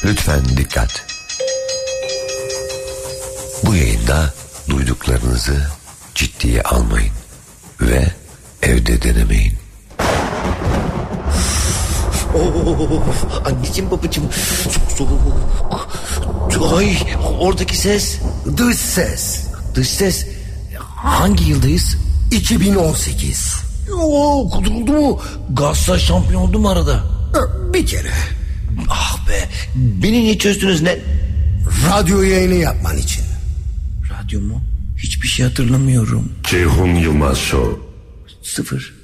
Lütfen dikkat. Bu yayında duyduklarınızı ciddiye almayın ve evde denemeyin. Anneciğim babacığım, çok soğuk. Ay, oradaki ses. Dış ses. Dış ses. Hangi yıldayız? 2018. Kuduruldu mu? Galatasaray şampiyon oldu mu arada? Bir kere. Ah be, beni niye çözdünüz ne? Radyo yayını yapman için. Radyo mu? Hiçbir şey hatırlamıyorum. Ceyhun Yılmaz Show. 0.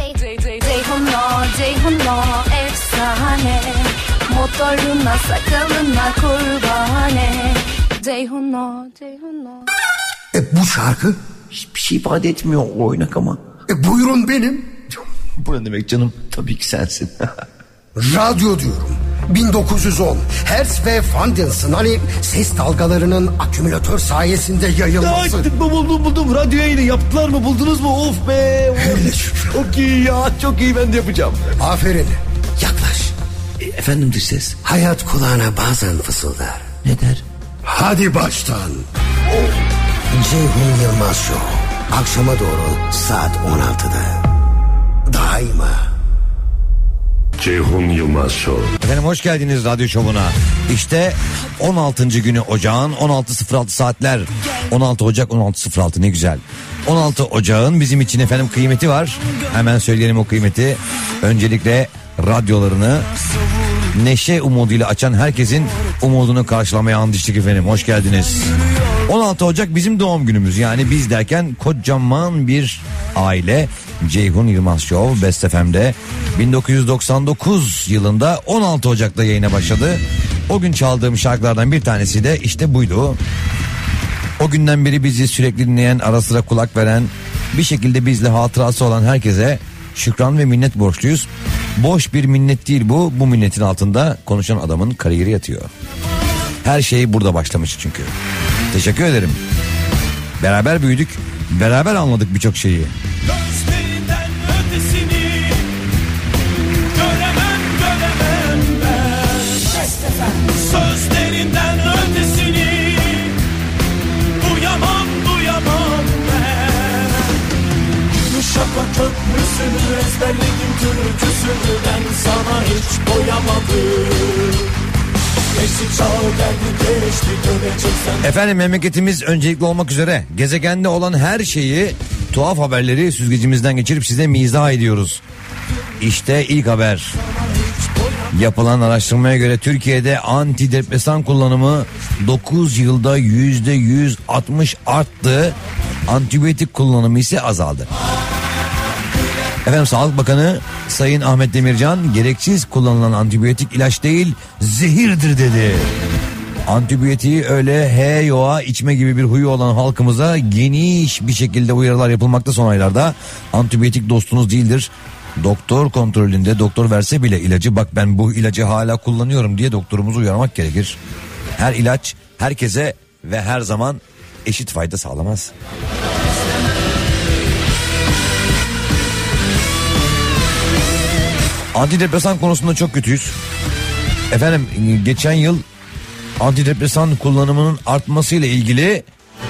Ceyhun'la efsane, motoruna sakalına kurbane. Ceyhun'la. Bu şarkı? Hiçbir şey ifade etmiyor, oynak ama. Buyurun benim. Bu ne demek canım? Tabii ki sensin. Radyo diyorum. 1910 Hertz ve Fundelson, hani ses dalgalarının akümülatör sayesinde yayılması. Buldum. Radyo yayını yaptılar mı? Buldunuz mu? Of be. Hele şükür. Çok iyi ya. Çok iyi, ben de yapacağım. Aferin. Yaklaş. Efendim dış ses. Hayat kulağına bazen fısıldar. Ne der? Hadi baştan. Ceyhun Yılmaz Show. Akşama doğru saat 16'da. Daima. Ceyhun Yılmaz Show. Efendim hoş geldiniz radyo şovuna. İşte 16. günü ocağın 16.06 saatler. 16 Ocak 16.06, ne güzel. 16 Ocağın bizim için efendim kıymeti var. Hemen söyleyelim o kıymeti. Öncelikle radyolarını neşe umuduyla açan herkesin umudunu karşılamaya andıştık efendim. Hoş geldiniz. 16 Ocak bizim doğum günümüz, yani biz derken kocaman bir aile. Ceyhun Yılmaz Show Best FM'de 1999 yılında 16 Ocak'ta yayına başladı. O gün çaldığım şarkılardan bir tanesi de işte buydu. O günden beri bizi sürekli dinleyen, ara sıra kulak veren, bir şekilde bizle hatırası olan herkese şükran ve minnet borçluyuz. Boş bir minnet değil bu. Bu minnetin altında konuşan adamın kariyeri yatıyor. Her şey burada başlamış çünkü. Teşekkür ederim. Beraber büyüdük, beraber anladık birçok şeyi. Gözlerinden ötesini göremem ben. Sözlerinden ötesini duyamam ben. Şaka köprüsünü ezberledim, türküsünü ben sana hiç doyamadım. Efendim memleketimiz öncelikli olmak üzere gezegende olan her şeyi, tuhaf haberleri süzgecimizden geçirip size mizah ediyoruz. İşte ilk haber. Yapılan araştırmaya göre Türkiye'de antidepresan kullanımı 9 yılda %160 arttı. Antibiyotik kullanımı ise azaldı. Efendim Sağlık Bakanı Sayın Ahmet Demircan, gereksiz kullanılan antibiyotik ilaç değil, zehirdir dedi. Antibiyotiği öyle heyoğa içme gibi bir huyu olan halkımıza geniş bir şekilde uyarılar yapılmakta son aylarda. Antibiyotik dostunuz değildir. Doktor kontrolünde doktor verse bile ilacı, bak ben bu ilacı hala kullanıyorum diye doktorumuzu uyarmak gerekir. Her ilaç herkese ve her zaman eşit fayda sağlamaz. Antidepresan konusunda çok kötüyüz. Efendim geçen yıl antidepresan kullanımının artmasıyla ilgili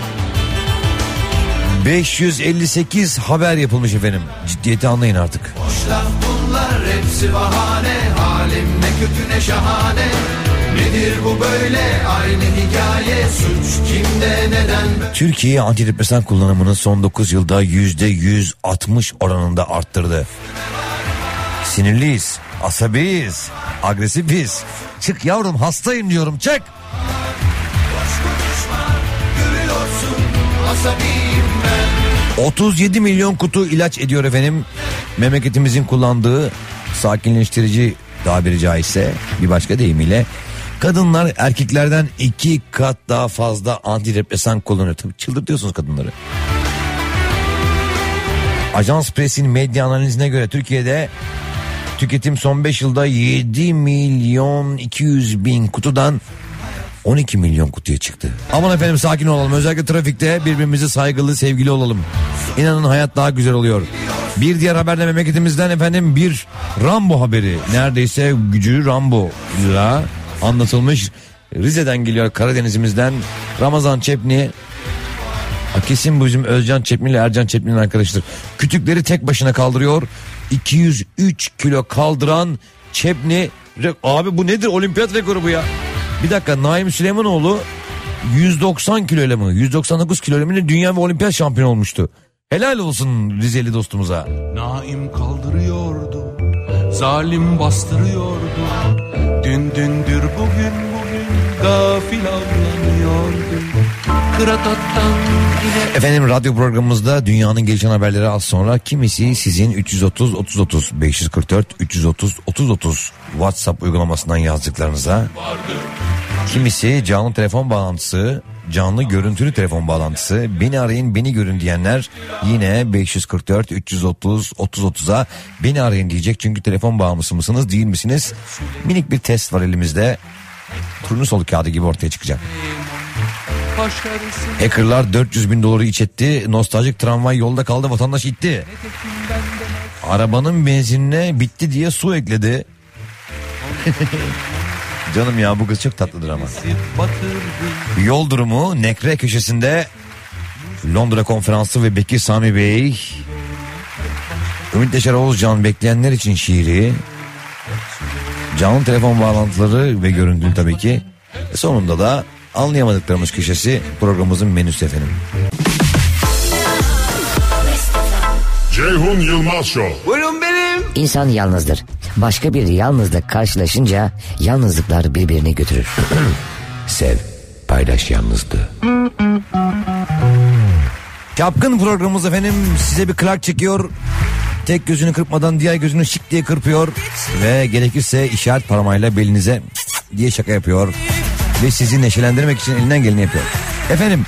558 haber yapılmış efendim. Ciddiyeti anlayın artık. Boş laf bunlar, hepsi bahane. Halim ne kötü ne şahane. Nedir bu böyle, aynı hikaye. Suç kimde, neden? Türkiye antidepresan kullanımını son 9 yılda %160 oranında arttırdı. Sinirliyiz, asabiyiz, agresifiz. Çık yavrum, hastayım diyorum, çık. 37 milyon kutu ilaç ediyor efendim. Memleketimizin kullandığı sakinleştirici, tabiri caizse bir başka deyimiyle. Kadınlar erkeklerden 2 kat daha fazla antidepresan kullanıyor. Tabii çıldırtıyorsunuz kadınları. Ajans Press'in medya analizine göre Türkiye'de tüketim son 5 yılda 7 milyon 200 bin kutudan 12 milyon kutuya çıktı. Aman efendim sakin olalım. Özellikle trafikte birbirimize saygılı, sevgili olalım. İnanın hayat daha güzel oluyor. Bir diğer haber de memleketimizden efendim bir Rambo haberi. Neredeyse gücü Rambo'yla anlatılmış. Rize'den geliyor, Karadeniz'imizden Ramazan Çepni. Kesin bu bizim Özcan Çepni ile Ercan Çepni'nin arkadaşıdır. Kütükleri tek başına kaldırıyor. 203 kilo kaldıran Çepni. Abi bu nedir? Olimpiyat rekoru bu ya. Bir dakika, Naim Süleymanoğlu 190 kiloyla mı? 199 kiloyla mı? Dünya ve olimpiyat şampiyonu olmuştu. Helal olsun Rizeli dostumuza. Naim kaldırıyordu, zalim bastırıyordu. Dündür bugün gafil avlanıyordu. Kıratattan yine... Efendim, radyo programımızda dünyanın gelişen haberleri az sonra, kimisi sizin 330 30 30 544 330 30 30 WhatsApp uygulamasından yazdıklarınıza, kimisi canlı telefon bağlantısı, canlı görüntülü telefon bağlantısı, beni arayın beni görün diyenler yine 544 330 30 30'a beni arayın diyecek. Çünkü telefon bağımlısı mısınız değil misiniz? Minik bir test var elimizde. Turnusol kağıdı gibi ortaya çıkacak. Hackerlar 400 bin doları iç etti. Nostaljik tramvay yolda kaldı, vatandaş itti. Arabanın benzinine bitti diye su ekledi. Canım ya, bu kız çok tatlıdır ama. Yol durumu Nekre köşesinde Londra konferansı ve Bekir Sami Bey, Ümit Yaşar Oğuzcan bekleyenler için şiiri, canlı telefon bağlantıları ve görüntülü tabii ki. Sonunda da anlayamadıklarımız köşesi, programımızın menüsü efendim. Ceyhun Yılmaz Show. Buyurun benim. İnsan yalnızdır. Başka bir yalnızlık karşılaşınca yalnızlıklar birbirini götürür. Sev, paylaş yalnızlığı. Çapkın programımız efendim size bir klak çekiyor. Tek gözünü kırpmadan diğer gözünü şık diye kırpıyor. Ve gerekirse işaret parmağıyla belinize diye şaka yapıyor. Ve sizi neşelendirmek için elinden geleni yapıyor. Efendim,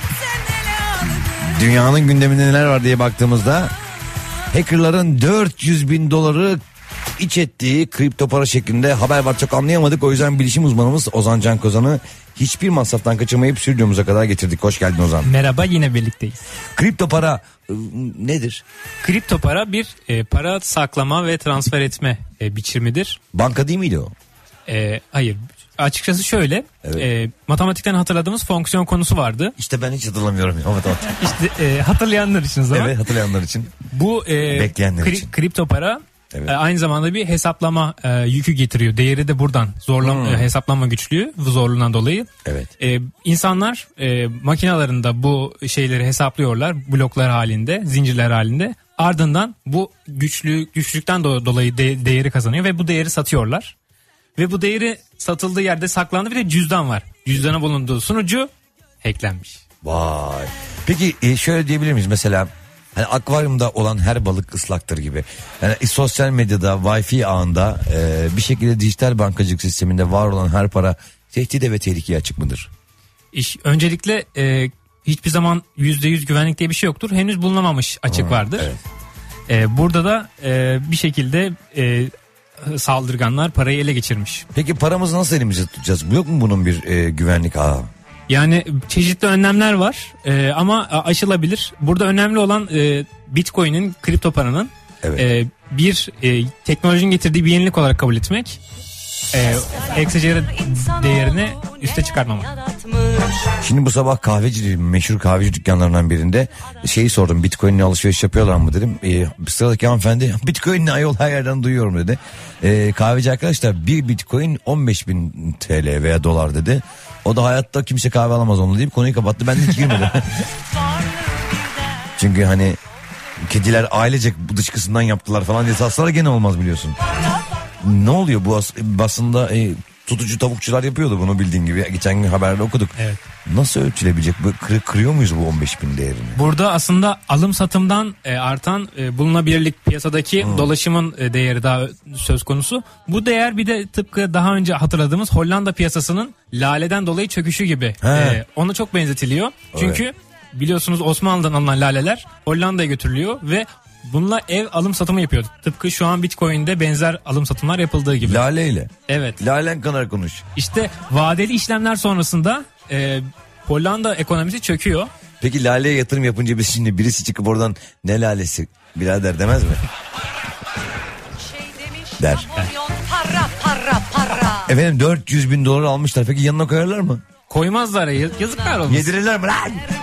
dünyanın gündeminde neler var diye baktığımızda, hackerların 400 bin doları iç ettiği kripto para şeklinde haber var. Çok anlayamadık, o yüzden bilişim uzmanımız Ozan Can Kozan'ı hiçbir masraftan kaçırmayıp stüdyomuza kadar getirdik. Hoş geldin Ozan. Merhaba, yine birlikteyiz. Kripto para nedir? Kripto para bir para saklama ve transfer etme biçimidir. Banka değil miydi o? Hayır. Açıkçası şöyle, Evet. Matematikten hatırladığımız fonksiyon konusu vardı. İşte ben hiç hatırlamıyorum ya. İşte hatırlayanlar için zaman. Evet, hatırlayanlar için. Bu bekleyenler için. Kripto para Evet. aynı zamanda bir hesaplama yükü getiriyor. Değeri de buradan hesaplama güçlüğü zorluğundan dolayı. Evet. İnsanlar makinalarında bu şeyleri hesaplıyorlar, bloklar halinde, zincirler halinde. Ardından bu güçlükten dolayı değeri kazanıyor ve bu değeri satıyorlar. Ve bu değeri satıldığı yerde saklandı, bir de cüzdan var. Cüzdana bulunduğu sunucu hacklenmiş. Vay. Peki şöyle diyebilir miyiz mesela, hani akvaryumda olan her balık ıslaktır gibi. Yani sosyal medyada, Wi-Fi ağında bir şekilde dijital bankacılık sisteminde var olan her para tehdide ve tehlikeye açık mıdır? Öncelikle hiçbir zaman %100 güvenlik diye bir şey yoktur. Henüz bulunamamış açık vardır. Evet. Burada da bir şekilde saldırganlar parayı ele geçirmiş. Peki paramızı nasıl elimizde tutacağız? Yok mu bunun bir güvenlik ağı? Yani çeşitli önlemler var ama aşılabilir. Burada önemli olan Bitcoin'in, kripto paranın evet. Bir teknolojinin getirdiği bir yenilik olarak kabul etmek. Ekseceri değerini üste çıkarmamak. Şimdi bu sabah meşhur kahveci dükkanlarından birinde şeyi sordum, Bitcoin'le alışveriş yapıyorlar mı dedim. Sıradaki hanımefendi, Bitcoin'le ayol her yerden duyuyorum dedi. Kahveci arkadaşlar, bir Bitcoin 15.000 TL veya dolar dedi. O da hayatta kimse kahve alamaz onunla deyip konuyu kapattı. Ben de hiç girmedim. Çünkü hani kediler ailecek dışkısından yaptılar falan diye satsalar gene olmaz biliyorsun. Ne oluyor bu basında tutucu tavukçular yapıyordu bunu, bildiğin gibi. Geçen gün haberde okuduk. Evet. Nasıl ölçülebilecek? Kırıyor muyuz bu 15.000 değerini? Burada aslında alım satımdan artan bulunabilirlik, piyasadaki dolaşımın değeri daha söz konusu. Bu değer bir de tıpkı daha önce hatırladığımız Hollanda piyasasının laleden dolayı çöküşü gibi. Ona çok benzetiliyor. Çünkü biliyorsunuz Osmanlı'dan alınan laleler Hollanda'ya götürülüyor ve bununla ev alım satımı yapıyor. Tıpkı şu an Bitcoin'de benzer alım satımlar yapıldığı gibi. Laleyle. Evet. Lalen kadar konuş. İşte vadeli işlemler sonrasında Hollanda ekonomisi çöküyor. Peki laleye yatırım yapınca biz şimdi birisi çıkıp oradan ne lalesi birader demez mi? Der. Para para para. Efendim 400 bin dolar almışlar. Peki yanına koyarlar mı? Koymazlar ya. Yazıklar olmasın. Yedirirler mi lan?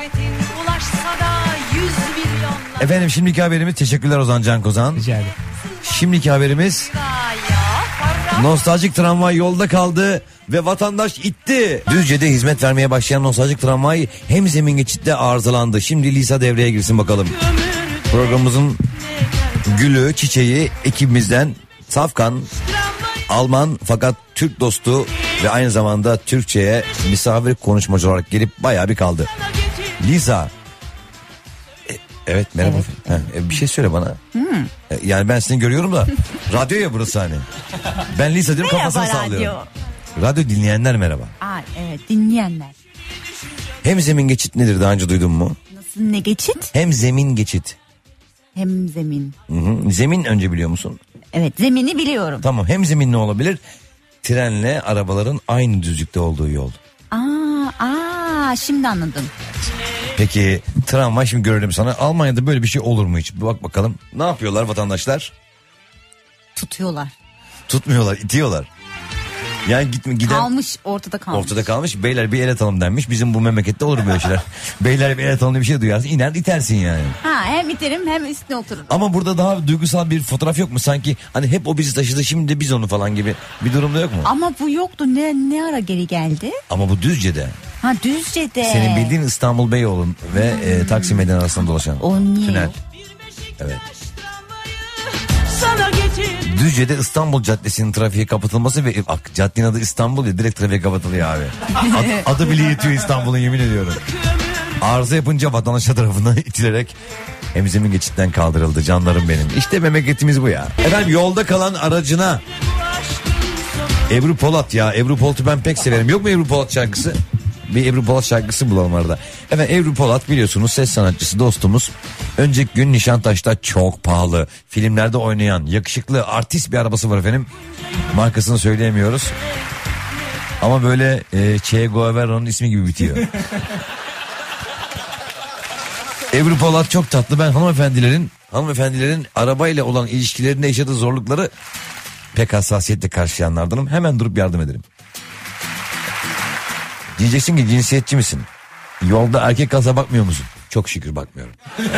Efendim şimdiki haberimiz, teşekkürler Ozan Can Kozan. Rica ederim. Şimdiki haberimiz, nostaljik tramvay yolda kaldı ve vatandaş itti. Düzce'de hizmet vermeye başlayan nostaljik tramvay hem zemin geçitte arızalandı. Şimdi Lisa devreye girsin bakalım. Programımızın gülü, çiçeği ekibimizden Safkan, Alman fakat Türk dostu ve aynı zamanda Türkçe'ye misafir konuşmacı olarak gelip bayağı bir kaldı. Lisa. Evet merhaba. Bir şey söyle bana. Yani ben seni görüyorum da radyo ya burası hani. Ben Lisa diyorum, kafasını sallıyorum. Radyo dinleyenler merhaba. Evet, dinleyenler. Hem zemin geçit nedir, daha önce duydun mu? Nasıl, ne geçit? Hem zemin geçit. Hem zemin. Hı-hı. Zemin önce biliyor musun? Evet, zemini biliyorum. Tamam, hem zemin ne olabilir? Trenle arabaların aynı düzlükte olduğu yol. Şimdi anladım. Peki tramvay, şimdi görelim sana. Almanya'da böyle bir şey olur mu hiç? Bir bak bakalım. Ne yapıyorlar vatandaşlar? Tutuyorlar. Tutmuyorlar, itiyorlar. Yani giden... Kalmış, ortada kalmış. Ortada kalmış. Beyler bir el atalım denmiş. Bizim bu memlekette olur böyle şeyler. Beyler bir el atalım diye bir şey duyarsın. İner itersin yani. Hem iterim hem üstüne otururum. Ama burada daha duygusal bir fotoğraf yok mu? Sanki hani hep o bizi taşıdı, şimdi de biz onu falan gibi bir durumda yok mu? Ama bu yoktu. Ne ara geri geldi? Ama bu Düzce'de. Düzce'de. Senin bildiğin İstanbul Beyoğlu ve Taksim Meydanı arasında dolaşan o niye tünel. yok? Evet. Düzce'de İstanbul Caddesi'nin trafiğe kapatılması ve caddenin adı İstanbul ya, direkt trafiğe kapatılıyor abi. Adı bile yetiyor İstanbul'un, yemin ediyorum. Arıza yapınca vatandaşlar tarafından itilerek hem zemin geçitten kaldırıldı, canlarım benim. İşte memleketimiz bu ya. Efendim yolda kalan aracına Ebru Polat, ya Ebru Polat'ı ben pek severim. Yok mu Ebru Polat şarkısı? Bir Ebru Polat şarkısı bulalım arada. Efendim Ebru Polat biliyorsunuz ses sanatçısı, dostumuz. Önceki gün Nişantaş'ta çok pahalı filmlerde oynayan yakışıklı artist bir arabası var efendim. Markasını söyleyemiyoruz. Ama böyle Che Guevara'nın ismi gibi bitiyor. Ebru Polat çok tatlı. Ben hanımefendilerin arabayla olan ilişkilerinde yaşadığı zorlukları pek hassasiyetle karşılayanlardanım. Hemen durup yardım ederim. Diyeceksin ki cinsiyetçi misin? Yolda erkek kalsa bakmıyor musun? Çok şükür bakmıyorum.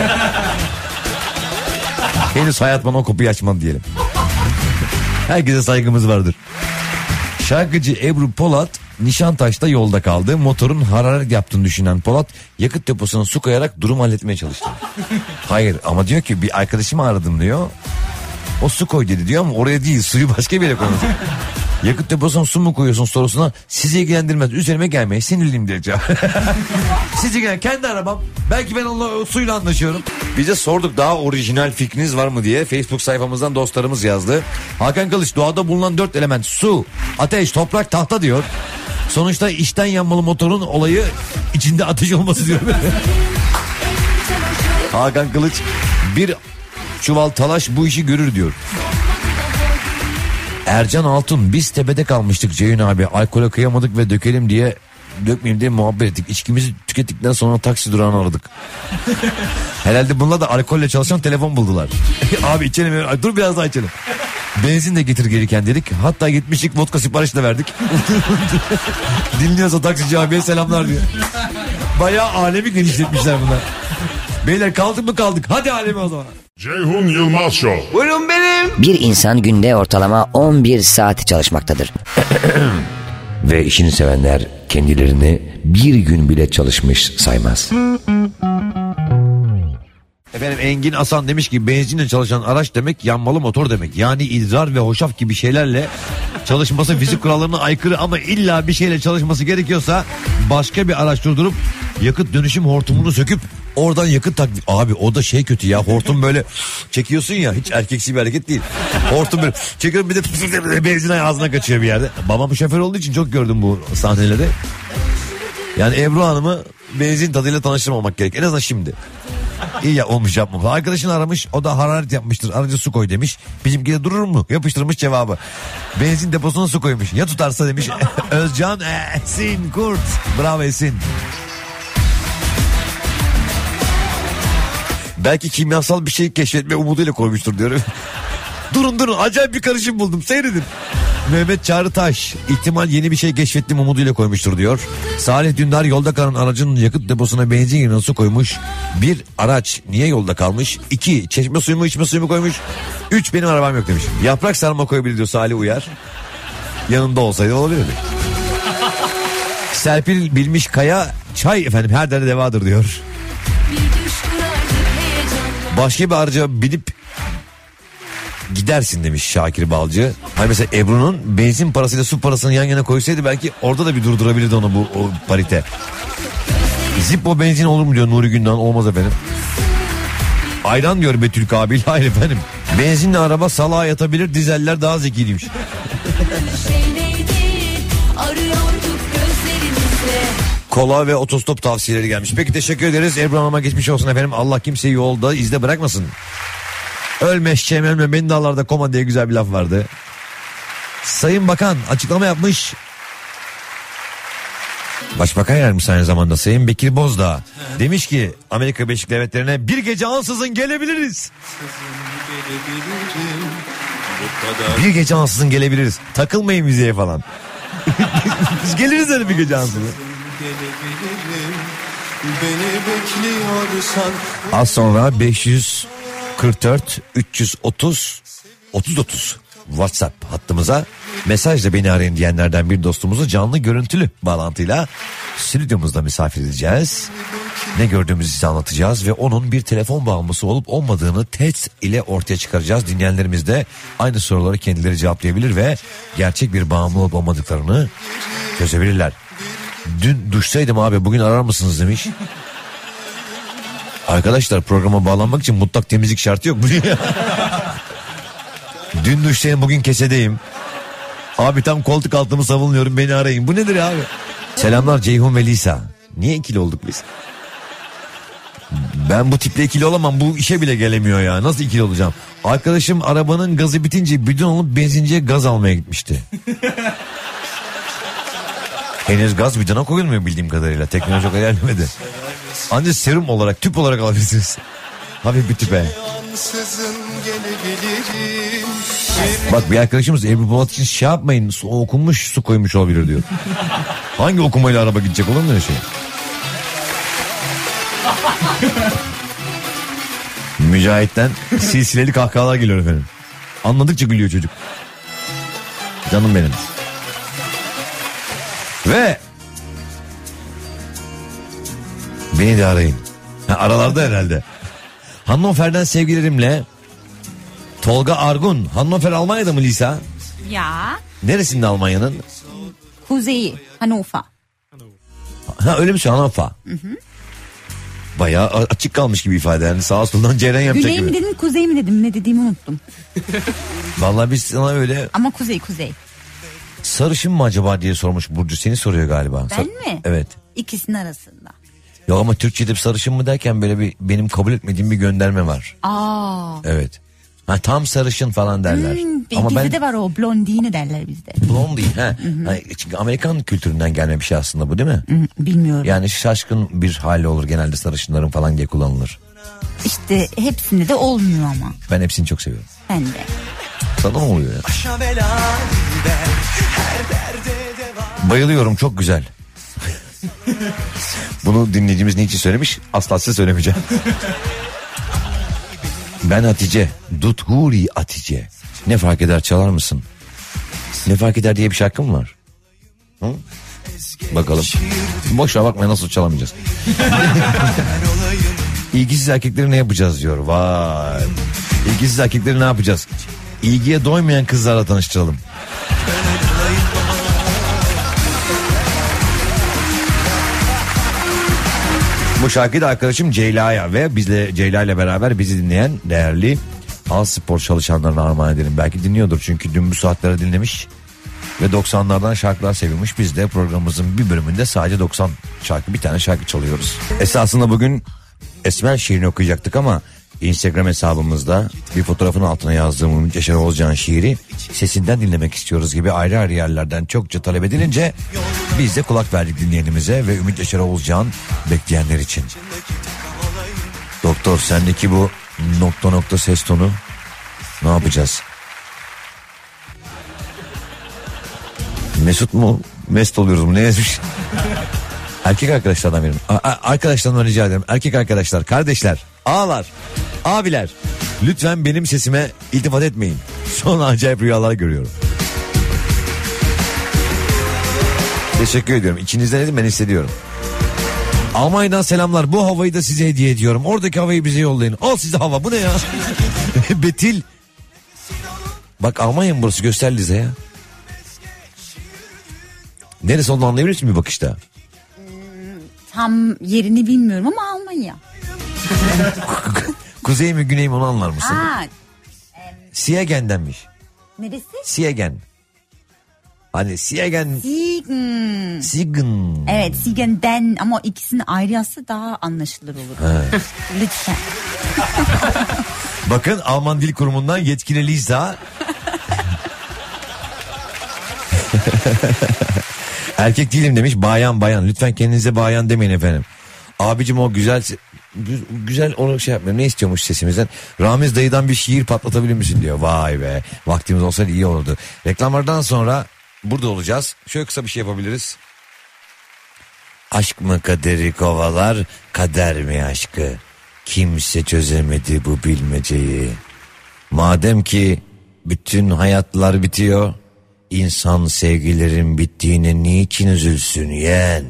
Henüz hayat bana o kapıyı açmadı diyelim. Herkese saygımız vardır. Şarkıcı Ebru Polat Nişantaş'ta yolda kaldı. Motorun hararet yaptığını düşünen Polat yakıt deposuna su koyarak durum halletmeye çalıştı. Hayır ama diyor ki bir arkadaşımı aradım diyor. O su koy dedi diyor ama oraya değil, suyu başka bir yere koymuş. Yakıt deposuna su mu koyuyorsun sorusuna sizi ilgilendirmez, üzerime gelmeyin, sinirliyim diye cevap. Sizi gel, kendi arabam, belki ben onunla o suyla anlaşıyorum. Bize sorduk daha orijinal fikriniz var mı diye. Facebook sayfamızdan dostlarımız yazdı. Hakan Kılıç, doğada bulunan 4 element su, ateş, toprak, tahta diyor. Sonuçta içten yanmalı motorun olayı içinde ateş olması diyor. Hakan Kılıç, bir çuval talaş bu işi görür diyor. Ercan Altun, biz tepede kalmıştık Ceyhun abi, alkole kıyamadık ve dökelim diye, dökmeyeyim diye muhabbet ettik. İçkimizi tükettikten sonra taksi durağını aradık. Herhalde bunlar da alkolle çalışan telefon buldular. Abi içelim, dur biraz daha içelim. Benzin de getir gelirken dedik. Hatta gitmiştik, vodka sipariş de verdik. Dinliyorsa taksici abiye selamlar diyor. Bayağı alemi genişletmişler bunlar. Beyler kaldık mı kaldık, hadi alemi o zaman. Ceyhun Yılmaz Show. Buyurun benim. Bir insan günde ortalama 11 saat çalışmaktadır. Ve işini sevenler kendilerini bir gün bile çalışmış saymaz. Efendim Engin Asan demiş ki benzinle çalışan araç demek yanmalı motor demek. Yani idrar ve hoşaf gibi şeylerle çalışması fizik kurallarına aykırı ama illa bir şeyle çalışması gerekiyorsa başka bir araç durdurup yakıt dönüşüm hortumunu söküp oradan yakıt Abi o da şey kötü ya, hortum böyle çekiyorsun ya, hiç erkeksi bir hareket değil. Hortum böyle çekiyorum, bir de benzin ağzına kaçıyor bir yerde. Babam şoför olduğu için çok gördüm bu sahneleri. Yani Ebru Hanım'ı benzin tadıyla tanıştırmamak gerek. En azından şimdi. İyi ya, olmuş yapmamış. Arkadaşını aramış, o da hararet yapmıştır. Aracı su koy demiş. Bizimki de durur mu? Yapıştırmış cevabı. Benzin deposuna su koymuş. Ya tutarsa demiş. Özcan Esin Kurt. Bravo Esin. Belki kimyasal bir şey keşfetme umuduyla koymuştur diyorum. Durun acayip bir karışım buldum, seyredin. Mehmet Çağrıtaş, ihtimal yeni bir şey keşfettim umuduyla koymuştur diyor. Salih Dündar, yolda kalan aracın yakıt deposuna benzin yerine su koymuş. 1. Araç niye yolda kalmış? 2. Çeşme suyu mu içme suyu mu koymuş? 3. Benim arabam yok demiş. Yaprak sarma koyabilir diyor Salih Uyar. Yanında olsaydı olabilirdi. Serpil Bilmiş Kaya, çay efendim her derde devadır diyor. Başka bir araca binip gidersin demiş Şakir Balcı. Hani mesela Ebru'nun benzin parasıyla su parasını yan yana koysaydı belki orada da bir durdurabilirdi onu bu parite. Zippo benzin olur mu diyor Nuri Gündoğan. Olmaz efendim. Ayran diyor Betül Kabil. Hayır efendim. Benzinli araba salağa yatabilir, dizeller daha zekiymiş. Kola ve otostop tavsiyeleri gelmiş. Peki teşekkür ederiz. Ebru Hanım'a geçmiş olsun efendim. Allah kimseyi yolda izde bırakmasın. Ölme şişem ölme beni dağlarda koma diye güzel bir laf vardı. Sayın Bakan açıklama yapmış. Başbakan yardımcısı aynı zamanda Sayın Bekir Bozdağ demiş ki Amerika Birleşik Devletleri'ne bir gece ansızın gelebiliriz. Bir gece ansızın gelebiliriz. Takılmayın vizeye falan. Biz geliriz hani bir gece ansızın. Az sonra 544 330 30 WhatsApp hattımıza mesajla beni arayın diyenlerden bir dostumuzu canlı görüntülü bağlantıyla stüdyomuzda misafir edeceğiz. Ne gördüğümüzü size anlatacağız ve onun bir telefon bağımlısı olup olmadığını test ile ortaya çıkaracağız. Dinleyenlerimiz de aynı soruları kendileri cevaplayabilir ve gerçek bir bağımlı olup olmadıklarını çözebilirler. Dün duştaydım abi bugün arar mısınız demiş. Arkadaşlar programa bağlanmak için mutlak temizlik şartı yok. Dün duştayım bugün kesedeyim. Abi tam koltuk altımı savunuyorum beni arayın. Bu nedir abi? Selamlar Ceyhun ve Lisa. Niye ikili olduk biz? Ben bu tiple ikili olamam. Bu işe bile gelemiyor ya. Nasıl ikili olacağım? Arkadaşım arabanın gazı bitince bidon alıp benzinciye gaz almaya gitmişti. Henüz gaz bidona koyulmuyor bildiğim kadarıyla. Teknoloji çok ilerlemedi. Ancak serum olarak, tüp olarak alabilirsiniz. Hafif bir tüpe. Bak bir arkadaşımız Ebru Polat için şey yapmayın, okunmuş su koymuş olabilir diyor. Hangi okumayla araba gidecek olur mu öyle şey? Mücahit'ten silsileli kahkahalar geliyor efendim. Anladıkça gülüyor çocuk. Canım benim. Ve beni de arayın. Aralarda herhalde. Hannover'den sevgilerimle Tolga Argun. Hannover Almanya'da mı Lisa? Ya. Neresinde Almanya'nın? Kuzeyi. Hannover. Ha öyle mi şey Hannover? Bayağı açık kalmış gibi ifade yani sağa soldan ceyran yapacak Güney gibi. mi dedim kuzey mi dedim ne dediğimi unuttum. Vallahi biz sana öyle. Ama kuzey. Sarışın mı acaba diye sormuş Burcu, seni soruyor galiba. Ben mi? Evet. İkisinin arasında. Yok ama Türkçe'de sarışın mı derken böyle bir benim kabul etmediğim bir gönderme var. Aa. Evet. Ha tam sarışın falan derler. Ama bizde de var o blondine derler bizde. Blondie ha. Çünkü Amerikan kültüründen gelme bir şey aslında bu değil mi? Bilmiyorum. Yani şaşkın bir hali olur genelde sarışınların falan diye kullanılır. İşte hepsinde de olmuyor ama. Ben hepsini çok seviyorum. Ben de. Sana mı oluyor ya? Bayılıyorum, çok güzel. Bunu dinleyicimiz niçin söylemiş? Asla size söylemeyeceğim. Ben Hatice. Duthuri Hatice. Ne fark eder çalar mısın? Ne fark eder diye bir şarkım var. Hı? Bakalım. Boşuna bakma nasıl çalamayacağız. İlgisiz erkekleri ne yapacağız diyor. Vay. İlgisiz erkekleri ne yapacağız? İlgiye doymayan kızlarla tanıştıralım. Bu şarkıyı da arkadaşım Ceyla'ya ve bizle Ceyla ile beraber bizi dinleyen değerli Al Spor çalışanlarına armağan edelim. Belki dinliyordur çünkü dün bu saatlere dinlemiş ve 90'lardan şarkılar sevilmiş. Biz de programımızın bir bölümünde sadece 90 şarkı, bir tane şarkı çalıyoruz. Esasında bugün Esmer şiirini okuyacaktık ama Instagram hesabımızda bir fotoğrafın altına yazdığım Ümit Yaşar Oğuzcan şiiri sesinden dinlemek istiyoruz gibi ayrı ayrı yerlerden çokça talep edilince biz de kulak verdik dinleyenimize ve Ümit Yaşar Oğuzcan bekleyenler için. Doktor sendeki bu nokta ses tonu ne yapacağız? Mesut mu? Mest oluyoruz mu? Ne yazmış? Erkek arkadaşlardan benim. Arkadaşlarımdan rica ederim. Erkek arkadaşlar, kardeşler, ağalar, abiler. Lütfen benim sesime iltifat etmeyin. Sonra acayip rüyalar görüyorum. Teşekkür ediyorum. İçinizden dedim, ben hissediyorum. Almanya'dan selamlar. Bu havayı da size hediye ediyorum. Oradaki havayı bize yollayın. Al size hava. Bu ne ya? Betil. Bak Almanya mı burası? Göster Lize ya. Neresi onu anlayabilir misin bir bakışta? Tam yerini bilmiyorum ama Almanya. Kuzey mi güney mi onu anlar mısın? Aa, Siegen'denmiş. neresi? Siegen. Hani Siegen. Siegen. Evet, Siegen'den ama ikisini ayrı yazsa daha anlaşılır olur. Lütfen. Bakın Alman Dil Kurumu'ndan yetkili Lisa. Erkek değilim demiş, bayan. Lütfen kendinize bayan demeyin efendim. Abicim o güzel onu şey yapmıyorum. Ne istiyormuş sesimizden? Ramiz dayıdan bir şiir patlatabilir misin diyor. Vay be, vaktimiz olsaydı iyi olurdu. Reklamlardan sonra burada olacağız. Şöyle kısa bir şey yapabiliriz. Aşk mı kaderi kovalar, kader mi aşkı? Kimse çözemedi bu bilmeceyi. Madem ki bütün hayatlar bitiyor, İnsan sevgilerin bittiğine niçin üzülsün yeğen?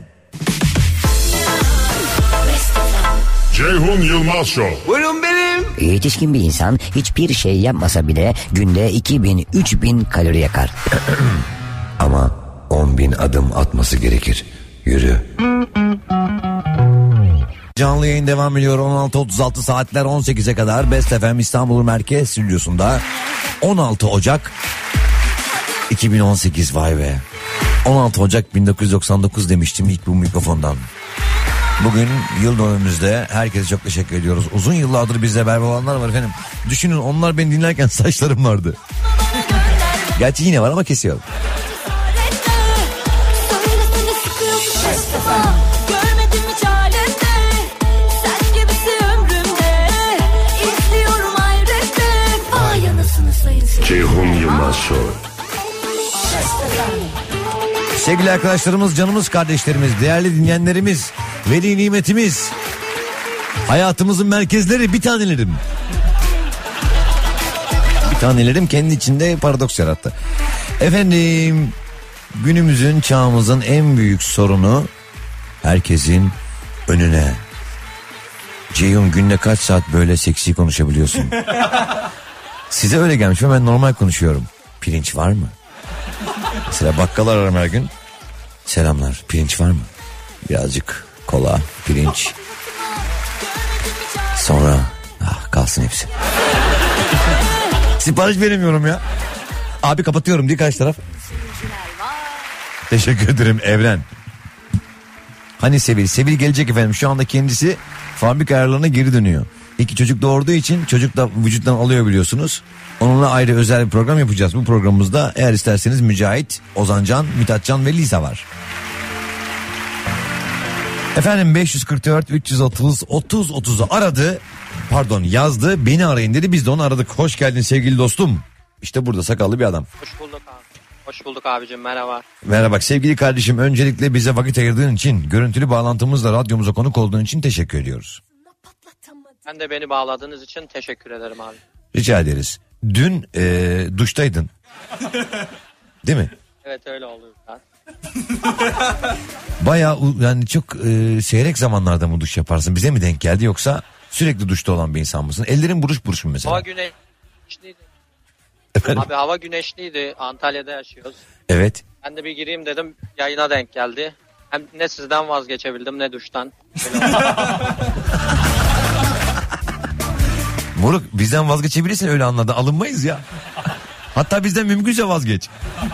Ceyhun Yılmaz Show. Buyurun benim. Yetişkin bir insan hiçbir şey yapmasa bile günde 2000-3000 kalori yakar. Ama 10.000 adım atması gerekir. Yürü. Canlı yayın devam ediyor. 16.36 saatler 18'e kadar Best FM İstanbul Merkez Stüdyosu'nda 16 Ocak 2018, vay be. 16 Ocak 1999 demiştim ilk bu mikrofondan. Bugün yıl dönümümüzde herkese çok teşekkür ediyoruz. Uzun yıllardır bizle beraber olanlar var efendim. Düşünün, onlar beni dinlerken saçlarım vardı. Gerçi yine var ama kesiyorum. Ceyhun Yılmaz Show. Sevgili arkadaşlarımız, canımız kardeşlerimiz, değerli dinleyenlerimiz, veli nimetimiz, hayatımızın merkezleri, bir tanelerim. Bir tanelerim kendi içinde paradoks yarattı. Efendim, günümüzün, çağımızın en büyük sorunu herkesin önüne. Ceyhun, günde kaç saat böyle seksi konuşabiliyorsun? Size öyle gelmiş ve ben normal konuşuyorum. Pirinç var mı? Mesela bakkal ararım her gün. Selamlar, pirinç var mı? Birazcık kola, pirinç. Sonra kalsın hepsi. Sipariş veremiyorum ya. Abi kapatıyorum diye karşı taraf. Teşekkür ederim Evren. Hani Sevil gelecek efendim. Şu anda kendisi fabrika ayarlarına geri dönüyor. 2 çocuk doğurduğu için çocuk da vücuttan alıyor biliyorsunuz. Onunla ayrı özel bir program yapacağız. Bu programımızda eğer isterseniz Mücahit, Ozancan, Mithatcan ve Lisa var. Efendim 544 330 30 yazdı, beni arayın dedi, biz de onu aradık. Hoş geldin sevgili dostum. İşte burada sakallı bir adam. Hoş bulduk abi. Hoş bulduk abicim, merhaba. Merhaba sevgili kardeşim, öncelikle bize vakit ayırdığın için, görüntülü bağlantımızla radyomuza konuk olduğun için teşekkür ediyoruz. Ben de beni bağladığınız için teşekkür ederim abi. Rica ederiz. Dün duştaydın. Değil mi? Evet, öyle oluyor. Bayağı yani çok seyrek zamanlarda mı duş yaparsın? Bize mi denk geldi, yoksa sürekli duşta olan bir insan mısın? Ellerin buruş buruş mu mesela? Hava güneşliydi. Efendim? Abi hava güneşliydi. Antalya'da yaşıyoruz. Evet. Ben de bir gireyim dedim. Yayına denk geldi. Hem ne sizden vazgeçebildim ne duştan. Moruk, bizden vazgeçebilirsin öyle anladı. Alınmayız ya. Hatta bizden mümkünse vazgeç.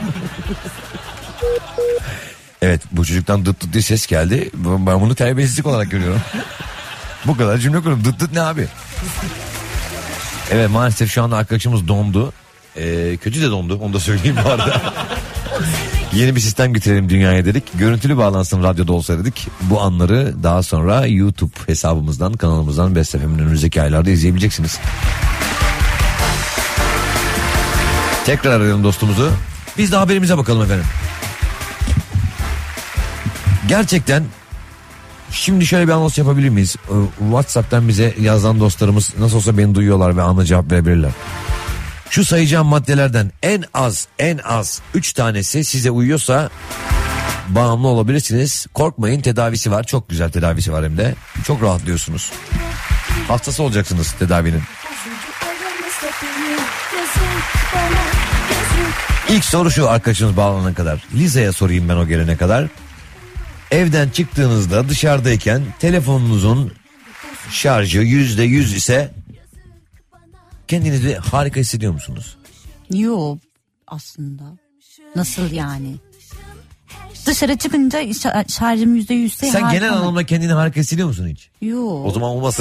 Evet, bu çocuktan dıt dıt diye ses geldi. Ben bunu terbiyesizlik olarak görüyorum. Bu kadar cümle kuruyorum. Dıt dıt ne abi? Evet, maalesef şu anda arkadaşımız dondu. Kötü de dondu, onu da söyleyeyim bu arada. Yeni bir sistem getirelim dünyaya dedik. Görüntülü bağlansın radyoda olsa dedik. Bu anları daha sonra YouTube hesabımızdan, kanalımızdan, Best FM'in önümüzdeki aylarda izleyebileceksiniz. Tekrar arayalım dostumuzu. Biz de haberimize bakalım efendim. Gerçekten şimdi şöyle bir anons yapabilir miyiz? WhatsApp'tan bize yazan dostlarımız nasıl olsa beni duyuyorlar ve anla cevap verebilirler. Şu sayacağım maddelerden en az 3 tanesi size uyuyorsa bağımlı olabilirsiniz. Korkmayın, tedavisi var. Çok güzel tedavisi var hem de. Çok rahatlıyorsunuz. Hastası olacaksınız tedavinin. İlk soru şu, arkadaşınız bağlanana kadar. Liza'ya sorayım ben o gelene kadar. Evden çıktığınızda, dışarıdayken telefonunuzun şarjı %100 ise kendinizi harika hissediyor musunuz? Yok aslında. Nasıl yani? Dışarı çıkınca şarjım %100'se sen harika genel anlamda kendini harika hissediyor musun hiç? Yok. O zaman olmaz.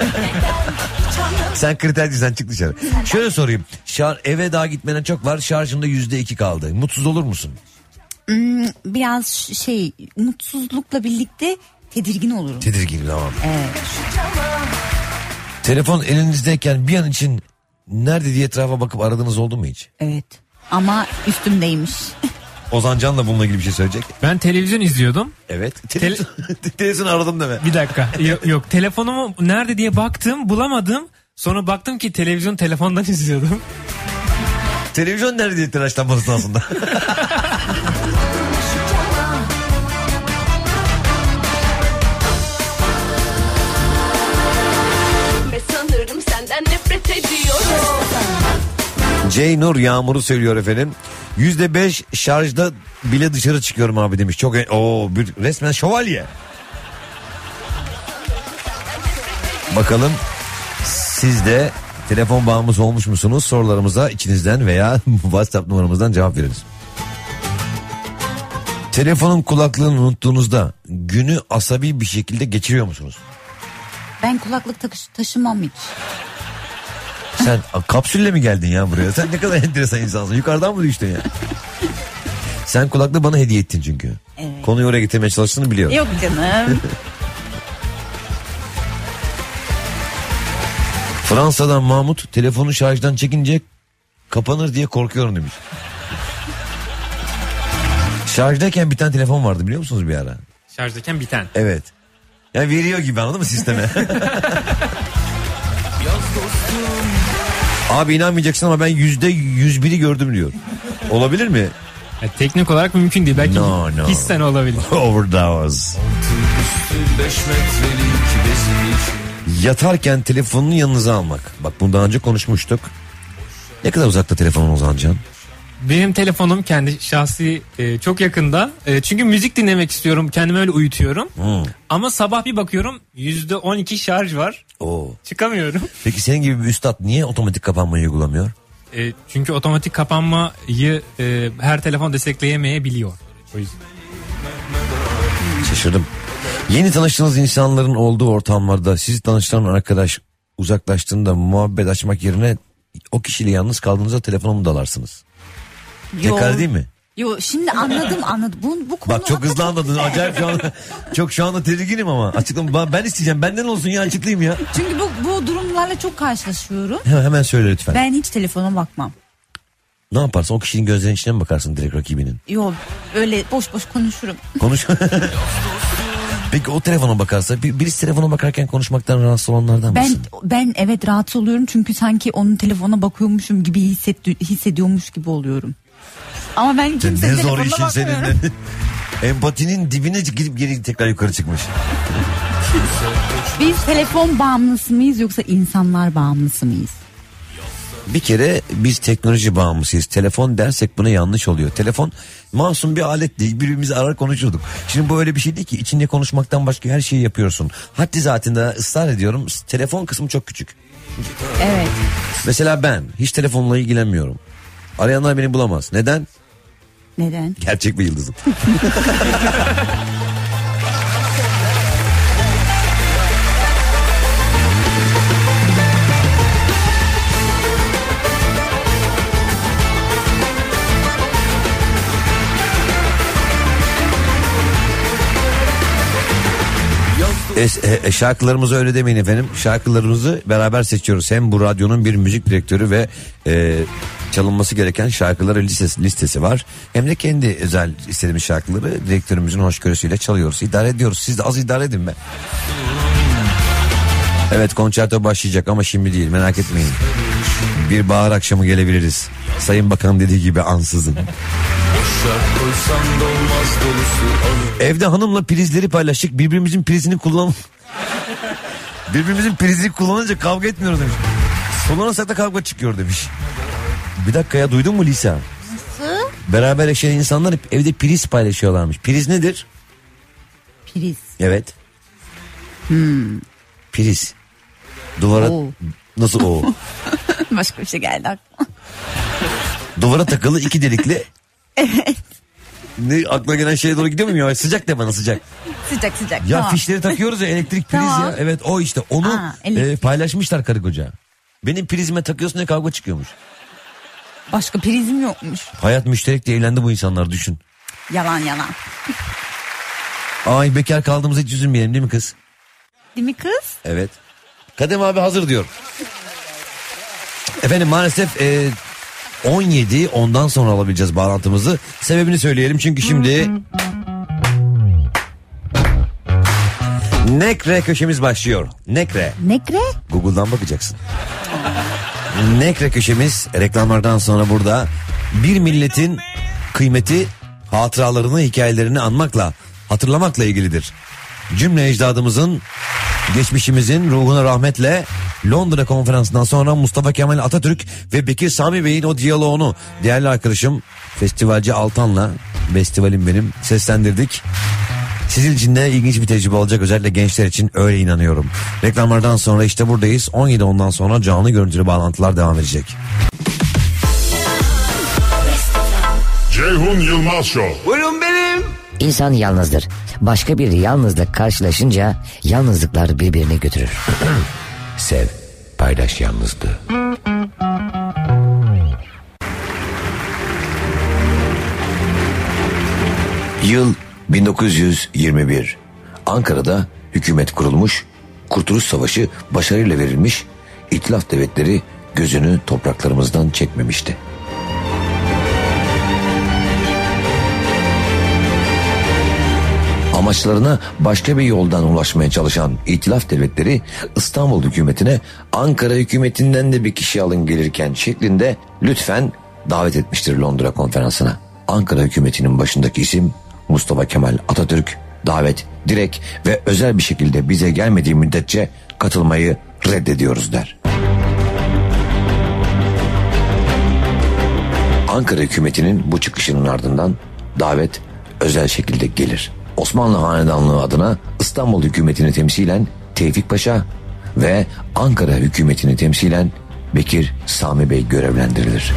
Sen kriter değil, sen çık dışarı. Şöyle sorayım. Eve daha gitmeden çok var, şarjında %2 kaldı. Mutsuz olur musun? Biraz mutsuzlukla birlikte tedirgin olurum. Tedirgin, tamam. Evet. Telefon elinizdeyken bir an için nerede diye etrafa bakıp aradığınız oldu mu hiç? Evet. Ama üstümdeymiş. Ozan Can da bununla ilgili bir şey söyleyecek. Ben televizyon izliyordum. Evet. Televizyon aradım deme. Bir dakika. Yok telefonumu nerede diye baktım, bulamadım. Sonra baktım ki televizyon telefondan izliyordum. Televizyon nerede diye telaşlanmasın aslında. Sanırım senden nefret ediyorum. Ceynur Yağmur'u söylüyor efendim. %5 şarjda bile dışarı çıkıyorum abi demiş. Çok resmen şövalye. Bakalım siz de telefon bağımlısı olmuş musunuz? Sorularımıza içinizden veya WhatsApp numaramızdan cevap veriniz. Telefonun kulaklığını unuttuğunuzda günü asabi bir şekilde geçiriyor musunuz? Ben kulaklık taşımam hiç. Sen kapsülle mi geldin ya buraya? Sen ne kadar enteresan insansın. Yukarıdan mı düştün ya? Sen kulaklığı bana hediye ettin çünkü. Evet. Konuyu oraya getirmeye çalıştığını biliyorum. Yok canım. Fransa'dan Mahmut, telefonu şarjdan çekince kapanır diye korkuyorum demiş. Şarjdayken biten telefon vardı biliyor musunuz bir ara? Şarjdayken biten. Evet. Ya veriyor gibi, anladın mı sisteme? Abi inanmayacaksın ama ben %101'i gördüm diyor. Olabilir mi? Teknik olarak mümkün değil. Belki hissen olabilir. Overdose. Yatarken telefonunu yanınıza almak. Bak bunu daha önce konuşmuştuk. Ne kadar uzakta telefonun Ozan Can? Benim telefonum kendi şahsi çok yakında. Çünkü müzik dinlemek istiyorum. Kendimi öyle uyutuyorum. Ama sabah bir bakıyorum %12 şarj var. Çıkamıyorum. Peki senin gibi bir üstad niye otomatik kapanmayı uygulamıyor? Çünkü otomatik kapanmayı her telefon destekleyemeyebiliyor. O yüzden. Şaşırdım. Yeni tanıştığınız insanların olduğu ortamlarda sizi tanıştıran arkadaş uzaklaştığında muhabbet açmak yerine o kişiyle yalnız kaldığınızda telefona mı dalarsınız? Tekrar değil mi? Yo şimdi anladım. Bu konu bak çok hızlı anladın. Acayip şu anda tedirginim ama. Açıklam ben isteyeceğim. Benden olsun ya, açıklayayım ya. Çünkü bu durumlarla çok karşılaşıyorum. Hemen söyle lütfen. Ben hiç telefona bakmam. Ne yaparsın? O kişinin gözlerinin içine mi bakarsın direkt rakibinin? Yok öyle boş boş konuşurum. Konuş. Peki o telefona bakarsa birisi telefona bakarken konuşmaktan rahatsız olanlardan mısın? Ben evet rahatsız oluyorum çünkü sanki onun telefona bakıyormuşum gibi hissediyormuş gibi oluyorum. Ama ben kimsenin ne zor işin bakmıyorum. senin. Empatinin dibine gidip geri tekrar yukarı çıkmış. Biz telefon bağımlısı mıyız yoksa insanlar bağımlısı mıyız? Bir kere biz teknoloji bağımlısıyız. Telefon dersek buna yanlış oluyor. Telefon masum bir alet değil. Birbirimizi arar konuşuyorduk. Şimdi bu öyle bir şey değil ki. İçinde konuşmaktan başka her şeyi yapıyorsun. Haddi zatında ısrar ediyorum. Telefon kısmı çok küçük. Evet. Mesela ben hiç telefonla ilgilenmiyorum. Arayanlar beni bulamaz. Neden? Neden? Gerçek bir yıldızım. Şarkılarımızı öyle demeyin efendim. Şarkılarımızı beraber seçiyoruz. Hem bu radyonun bir müzik direktörü ve çalınması gereken şarkıları listesi var. Hem de kendi özel istediğimiz şarkıları direktörümüzün hoşgörüsüyle çalıyoruz. İdare ediyoruz. Siz de az idare edin be. Evet, konçerto başlayacak ama şimdi değil, merak etmeyin. Bir bahar akşamı gelebiliriz. Sayın Bakan dediği gibi ansızın. Evde hanımla prizleri paylaştık. Birbirimizin prizini birbirimizin prizini kullanınca kavga etmiyoruz demiş. Sollanırsak da kavga çıkıyor demiş. Bir dakika ya, duydun mu Lisa? Nasıl? Beraber yaşayan insanlar hep evde priz paylaşıyorlarmış. Priz nedir? Priz. Evet. Priz. Duvara... Oo. Nasıl o? Başka bir şey geldi aklıma. Duvara takılı 2 delikli. Evet. Ne, aklına gelen şeye doğru gidiyor muyum ya? Sıcak de bana, sıcak. Sıcak. Ya tamam. fişleri takıyoruz ya, elektrik priz Tamam. ya. Evet, o işte. Onu elektrik. paylaşmışlar karı koca. Benim prizime takıyorsun diye kavga çıkıyormuş. Başka prizim yokmuş. Hayat müşterek diye evlendi bu insanlar, düşün. Yalan. Ay, bekar kaldığımızda hiç üzülmeyelim değil mi kız? Değil mi kız? Evet. Kadem abi hazır diyor. Efendim maalesef 17 ondan sonra alabileceğiz bağlantımızı. Sebebini söyleyelim çünkü şimdi Nekre köşemiz başlıyor. Nekre. Google'dan bakacaksın. Nekre köşemiz reklamlardan sonra burada bir milletin kıymeti hatıralarını, hikayelerini anmakla, hatırlamakla ilgilidir. Cümle ecdadımızın, geçmişimizin ruhuna rahmetle Londra konferansından sonra Mustafa Kemal Atatürk ve Bekir Sami Bey'in o diyaloğunu değerli arkadaşım festivalci Altan'la, festivalim benim, seslendirdik. Sizin için de ilginç bir tecrübe olacak, özellikle gençler için, öyle inanıyorum. Reklamlardan sonra işte buradayız. 17 ondan sonra canlı görüntülü bağlantılar devam edecek. Ceyhun Yılmaz Show. Buyurun benim. İnsan yalnızdır. Başka bir yalnızla karşılaşınca yalnızlıklar birbirini götürür. Sev, paylaş yalnızlığı. Yıl 1921. Ankara'da hükümet kurulmuş, Kurtuluş Savaşı başarıyla verilmiş, İtilaf devletleri gözünü topraklarımızdan çekmemişti. Amaçlarına başka bir yoldan ulaşmaya çalışan İtilaf devletleri İstanbul hükümetine Ankara hükümetinden de bir kişi alın gelirken şeklinde lütfen davet etmiştir Londra konferansına. Ankara hükümetinin başındaki isim Mustafa Kemal Atatürk, davet direkt ve özel bir şekilde bize gelmediği müddetçe katılmayı reddediyoruz der. Ankara hükümetinin bu çıkışının ardından davet özel şekilde gelir. Osmanlı Hanedanlığı adına İstanbul hükümetini temsilen Tevfik Paşa ve Ankara hükümetini temsilen Bekir Sami Bey görevlendirilir.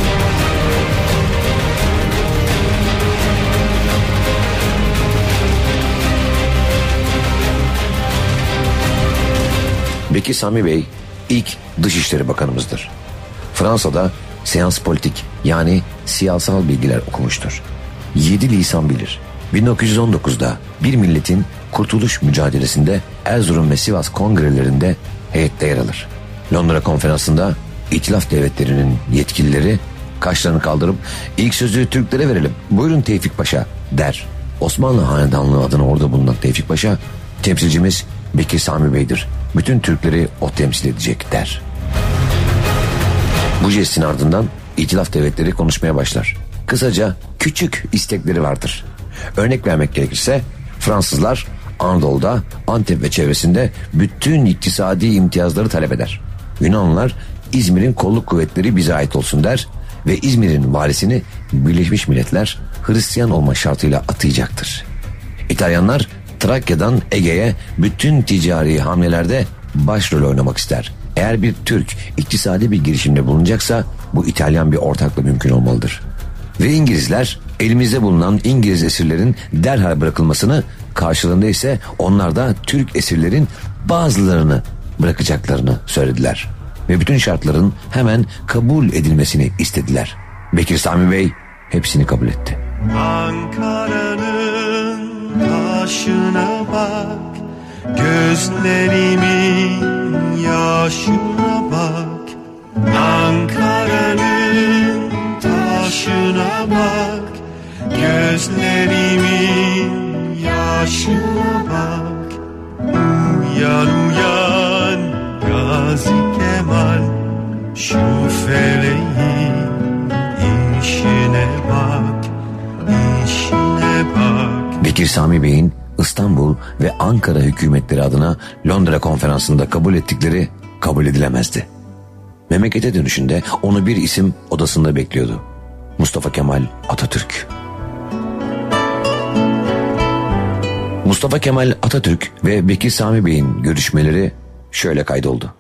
Bekir Sami Bey ilk Dışişleri Bakanımızdır. Fransa'da seans politik yani siyasal bilgiler okumuştur. 7 lisan bilir. 1919'da bir milletin kurtuluş mücadelesinde Erzurum ve Sivas kongrelerinde heyette yer alır. Londra konferansında İtilaf devletlerinin yetkilileri kaşlarını kaldırıp ilk sözü Türklere verelim, buyurun Tevfik Paşa der. Osmanlı Hanedanlığı adına orada bulunan Tevfik Paşa, temsilcimiz Bekir Sami Bey'dir, bütün Türkleri o temsil edecek der. Bu jestin ardından İtilaf devletleri konuşmaya başlar. Kısaca küçük istekleri vardır. Örnek vermek gerekirse Fransızlar Anadolu'da, Antep ve çevresinde bütün iktisadi imtiyazları talep eder. Yunanlılar İzmir'in kolluk kuvvetleri bize ait olsun der ve İzmir'in valisini Birleşmiş Milletler Hristiyan olma şartıyla atayacaktır. İtalyanlar Trakya'dan Ege'ye bütün ticari hamlelerde başrol oynamak ister. Eğer bir Türk iktisadi bir girişimde bulunacaksa bu İtalyan bir ortakla mümkün olmalıdır. Ve İngilizler elimizde bulunan İngiliz esirlerin derhal bırakılmasını, karşılığında ise onlar da Türk esirlerin bazılarını bırakacaklarını söylediler. Ve bütün şartların hemen kabul edilmesini istediler. Bekir Sami Bey hepsini kabul etti. Ankara'nın taşına bak, gözlerimin yaşına bak. Ankara'nın yaşına bak, gözlerimin yaşına bak. Uyan uyan Gazi Kemal, şu feleğin işine bak, işine bak. Bekir Sami Bey'in İstanbul ve Ankara hükümetleri adına Londra konferansında kabul ettikleri kabul edilemezdi. Memlekete dönüşünde onu bir isim odasında bekliyordu. Mustafa Kemal Atatürk. Mustafa Kemal Atatürk ve Bekir Sami Bey'in görüşmeleri şöyle kaydoldu.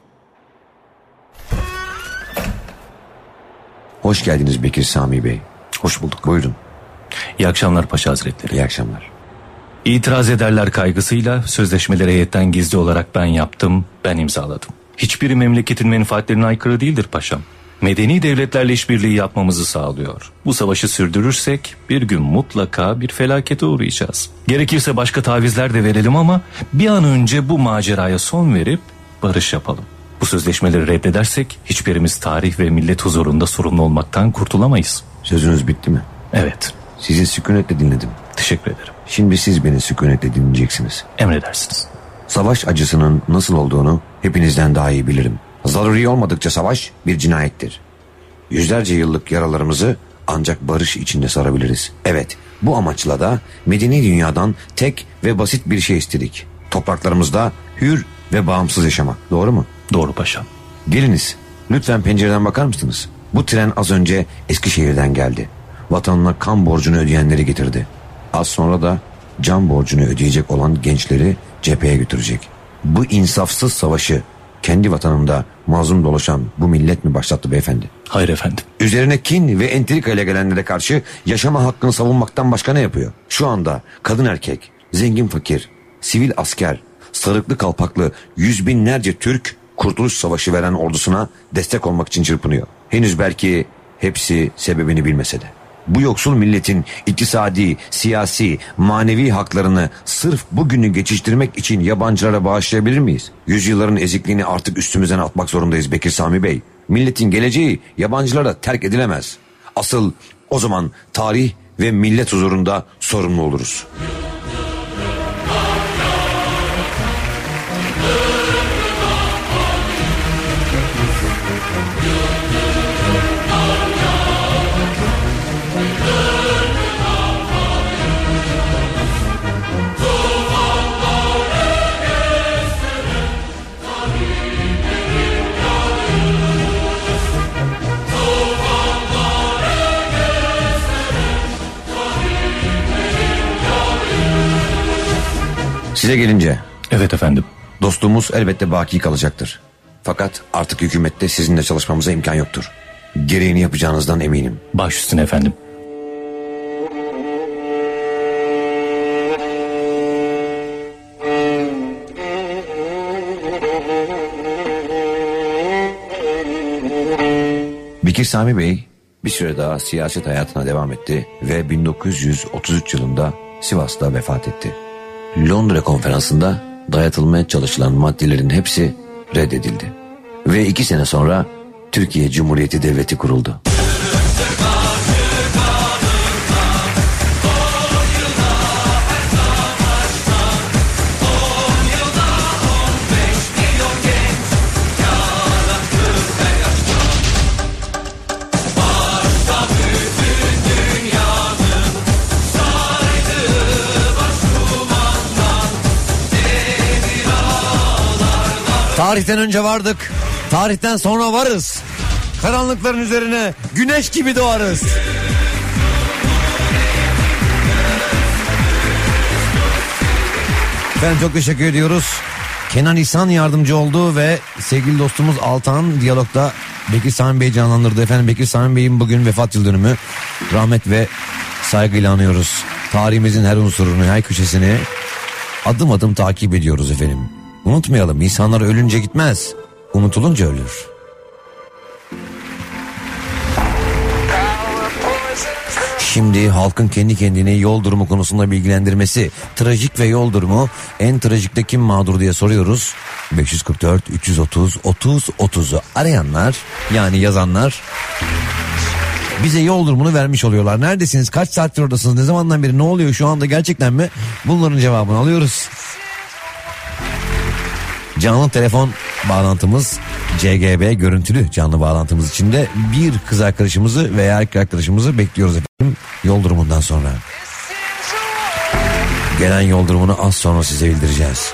Hoş geldiniz Bekir Sami Bey. Hoş bulduk. Buyurun. İyi akşamlar Paşa Hazretleri. İyi akşamlar. İtiraz ederler kaygısıyla sözleşmeleri heyetten gizli olarak ben yaptım, ben imzaladım. Hiçbiri memleketin menfaatlerine aykırı değildir paşam. Medeni devletlerle işbirliği yapmamızı sağlıyor. Bu savaşı sürdürürsek bir gün mutlaka bir felakete uğrayacağız. Gerekirse başka tavizler de verelim ama bir an önce bu maceraya son verip barış yapalım. Bu sözleşmeleri reddedersek hiçbirimiz tarih ve millet huzurunda sorumlu olmaktan kurtulamayız. Sözünüz bitti mi? Evet. Sizi sükunetle dinledim. Teşekkür ederim. Şimdi siz beni sükunetle dinleyeceksiniz. Emredersiniz. Savaş acısının nasıl olduğunu hepinizden daha iyi bilirim. Zaruri olmadıkça savaş bir cinayettir. Yüzlerce yıllık yaralarımızı ancak barış içinde sarabiliriz. Evet, bu amaçla da medeni dünyadan tek ve basit bir şey istedik. Topraklarımızda hür ve bağımsız yaşamak. Doğru mu? Doğru paşam. Geliniz, lütfen pencereden bakar mısınız? Bu tren az önce Eskişehir'den geldi. Vatanına kan borcunu ödeyenleri getirdi. Az sonra da can borcunu ödeyecek olan gençleri cepheye götürecek. Bu insafsız savaşı kendi vatanında mazlum dolaşan bu millet mi başlattı beyefendi? Hayır efendim. Üzerine kin ve entrika ile gelenlere karşı yaşama hakkını savunmaktan başka ne yapıyor? Şu anda kadın erkek, zengin fakir, sivil asker, sarıklı kalpaklı yüz binlerce Türk Kurtuluş Savaşı veren ordusuna destek olmak için çırpınıyor. Henüz belki hepsi sebebini bilmese de. Bu yoksul milletin iktisadi, siyasi, manevi haklarını sırf bugünü geçiştirmek için yabancılara bağışlayabilir miyiz? Yüzyılların ezikliğini artık üstümüzden atmak zorundayız Bekir Sami Bey. Milletin geleceği yabancılara terk edilemez. Asıl o zaman tarih ve millet huzurunda sorumlu oluruz. Size gelince. Evet efendim. Dostluğumuz elbette baki kalacaktır. Fakat artık hükümette sizinle çalışmamıza imkan yoktur. Gereğini yapacağınızdan eminim. Baş üstüne efendim. Bekir Sami Bey bir süre daha siyaset hayatına devam etti ve 1933 yılında Sivas'ta vefat etti. Londra konferansında dayatılmaya çalışılan maddelerin hepsi reddedildi. Ve 2 sene sonra Türkiye Cumhuriyeti Devleti kuruldu. Tarihten önce vardık, tarihten sonra varız. Karanlıkların üzerine güneş gibi doğarız. Efendim çok teşekkür ediyoruz. Kenan İhsan yardımcı oldu ve sevgili dostumuz Altan diyalogda Bekir Sami Bey canlandırdı. Efendim Bekir Sami Bey'in bugün vefat yıl dönümü. Rahmet ve saygıyla anıyoruz. Tarihimizin her unsurunu, her köşesini adım adım takip ediyoruz efendim. Unutmayalım, insanlar ölünce gitmez, unutulunca ölür. Şimdi halkın kendi kendini yol durumu konusunda bilgilendirmesi, trajik ve yol durumu, en trajikte kim mağdur diye soruyoruz. 544 330 30 30'u arayanlar, yani yazanlar Bize yol durumunu vermiş oluyorlar. Neredesiniz? Kaç saattir oradasınız? Ne zamandan beri? Ne oluyor şu anda gerçekten mi? Bunların cevabını alıyoruz. Canlı telefon bağlantımız CGB görüntülü canlı bağlantımız içinde bir kız arkadaşımızı veya erkek arkadaşımızı bekliyoruz efendim yol durumundan sonra. Gelen yol durumunu az sonra size bildireceğiz.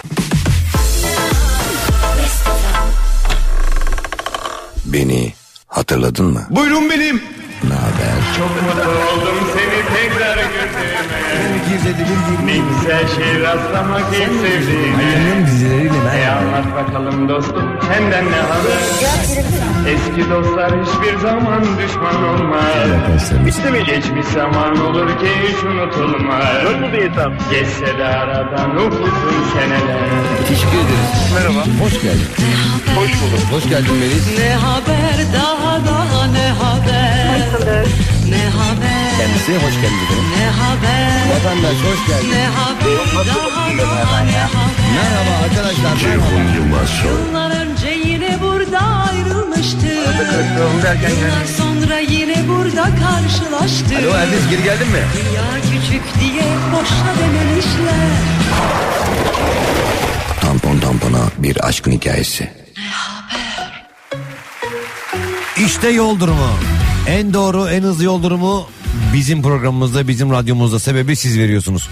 Beni hatırladın mı? Buyurun benim. Ne haber? Çok mutlu oldum seni tekrar gördüğüme. Ne güzel şey rastlamak ilk sevdiğime. Anlat bakalım dostum senden ne haber? Eski dostlar hiçbir zaman düşman olmaz. Geçmiş zaman olur ki hiç unutulmaz. Geçse de aradan upuzun seneler. Teşekkür ederiz. Merhaba. Hoş geldin. Hoş bulduk. Hoş geldin Melis. Ne haber daha ne haber? Ne haber? Kendisi hoş geldin efendim. Ne haber? Vatandaş hoş geldin. Ne haber daha ne haber? Merhaba arkadaşlar. Ceyhun Yılmaz Show. Yıllar önce yine burada ayrılmıştık. Yıllar sonra yine burada karşılaştık. Alo Erdeniz geri geldin mi? Dünya küçük diye boşuna dememişler. Tampon tampona bir aşkın hikayesi. İşte yol durumu. En doğru, en hızlı yol durumu bizim programımızda, bizim radyomuzda. Sebebi siz veriyorsunuz.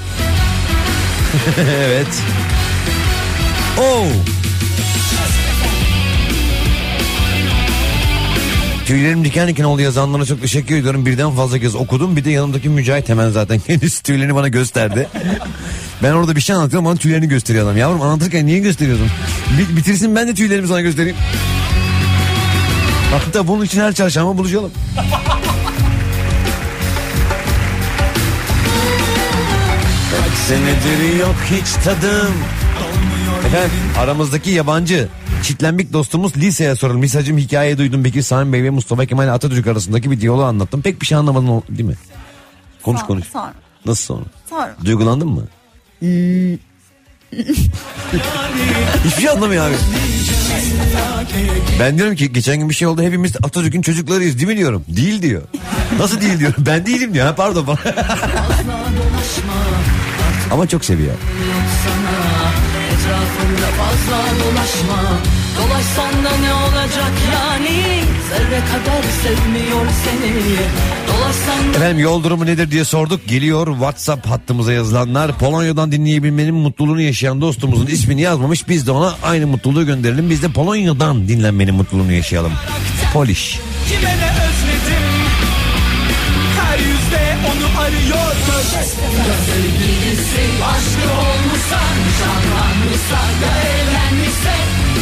Evet. Oh. Tüylerim diken diken oldu yazanlara çok teşekkür ediyorum. Birden fazla kez okudum. Bir de yanımdaki Mücahit hemen zaten kendisi tüylerini bana gösterdi. Ben orada bir şey anlatıyorum, bana tüylerini gösteriyor adam. Yavrum anlatırken niye gösteriyorsun? Bitirsin ben de tüylerimi sana göstereyim. Hatta bunun için her çarşamba buluşalım. Kaç senedir yok hiç tadım. Efendim aramızdaki yabancı çitlenbik dostumuz Lisa'ya soralım. Lisa'cığım hikayeyi duydum. Bekir Sami Bey ve Mustafa Kemal Atatürk arasındaki bir diyaloğu anlattım. Pek bir şey anlamadın değil mi? Konuş. Sonra. Nasıl sonra? Sonra. Duygulandın mı? Hiçbir şey anlamıyor abi. Ben diyorum ki geçen gün bir şey oldu, hepimiz Atatürk'ün çocuklarıyız değil mi diyorum. Değil diyor. Nasıl değil diyorum. Ben değilim diyor. Ha, pardon falan. Ama çok seviyor. Etrafında fazla dolaşma. Dolaşsan da ne olacak yani? Zerre kadar sevmiyor seni. Dolaşsan da... Efendim yol durumu nedir diye sorduk. Geliyor WhatsApp hattımıza yazılanlar. Polonya'dan dinleyebilmenin mutluluğunu yaşayan dostumuzun ismini yazmamış. Biz de ona aynı mutluluğu gönderelim. Biz de Polonya'dan dinlenmenin mutluluğunu yaşayalım. Polish. Kime ne özledim? Her yüzde onu arıyor. Sevgilisi aşkı olmuşsa, nişanlanmışsa ya evlenmişse.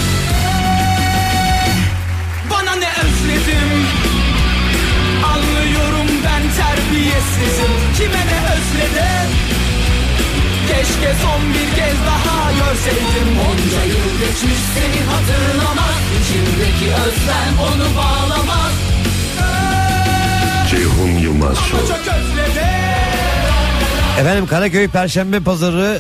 Bana ne özledim? Anlıyorum ben terbiyesizim. Kime ne özledim? Keşke son bir kez daha görseydim. Onca yıl geçmiş seni hatırlamaz. İçimdeki özlem onu bağlamaz. Ceyhun Yılmaz Show. Çok özledim. Efendim Karaköy Perşembe Pazarı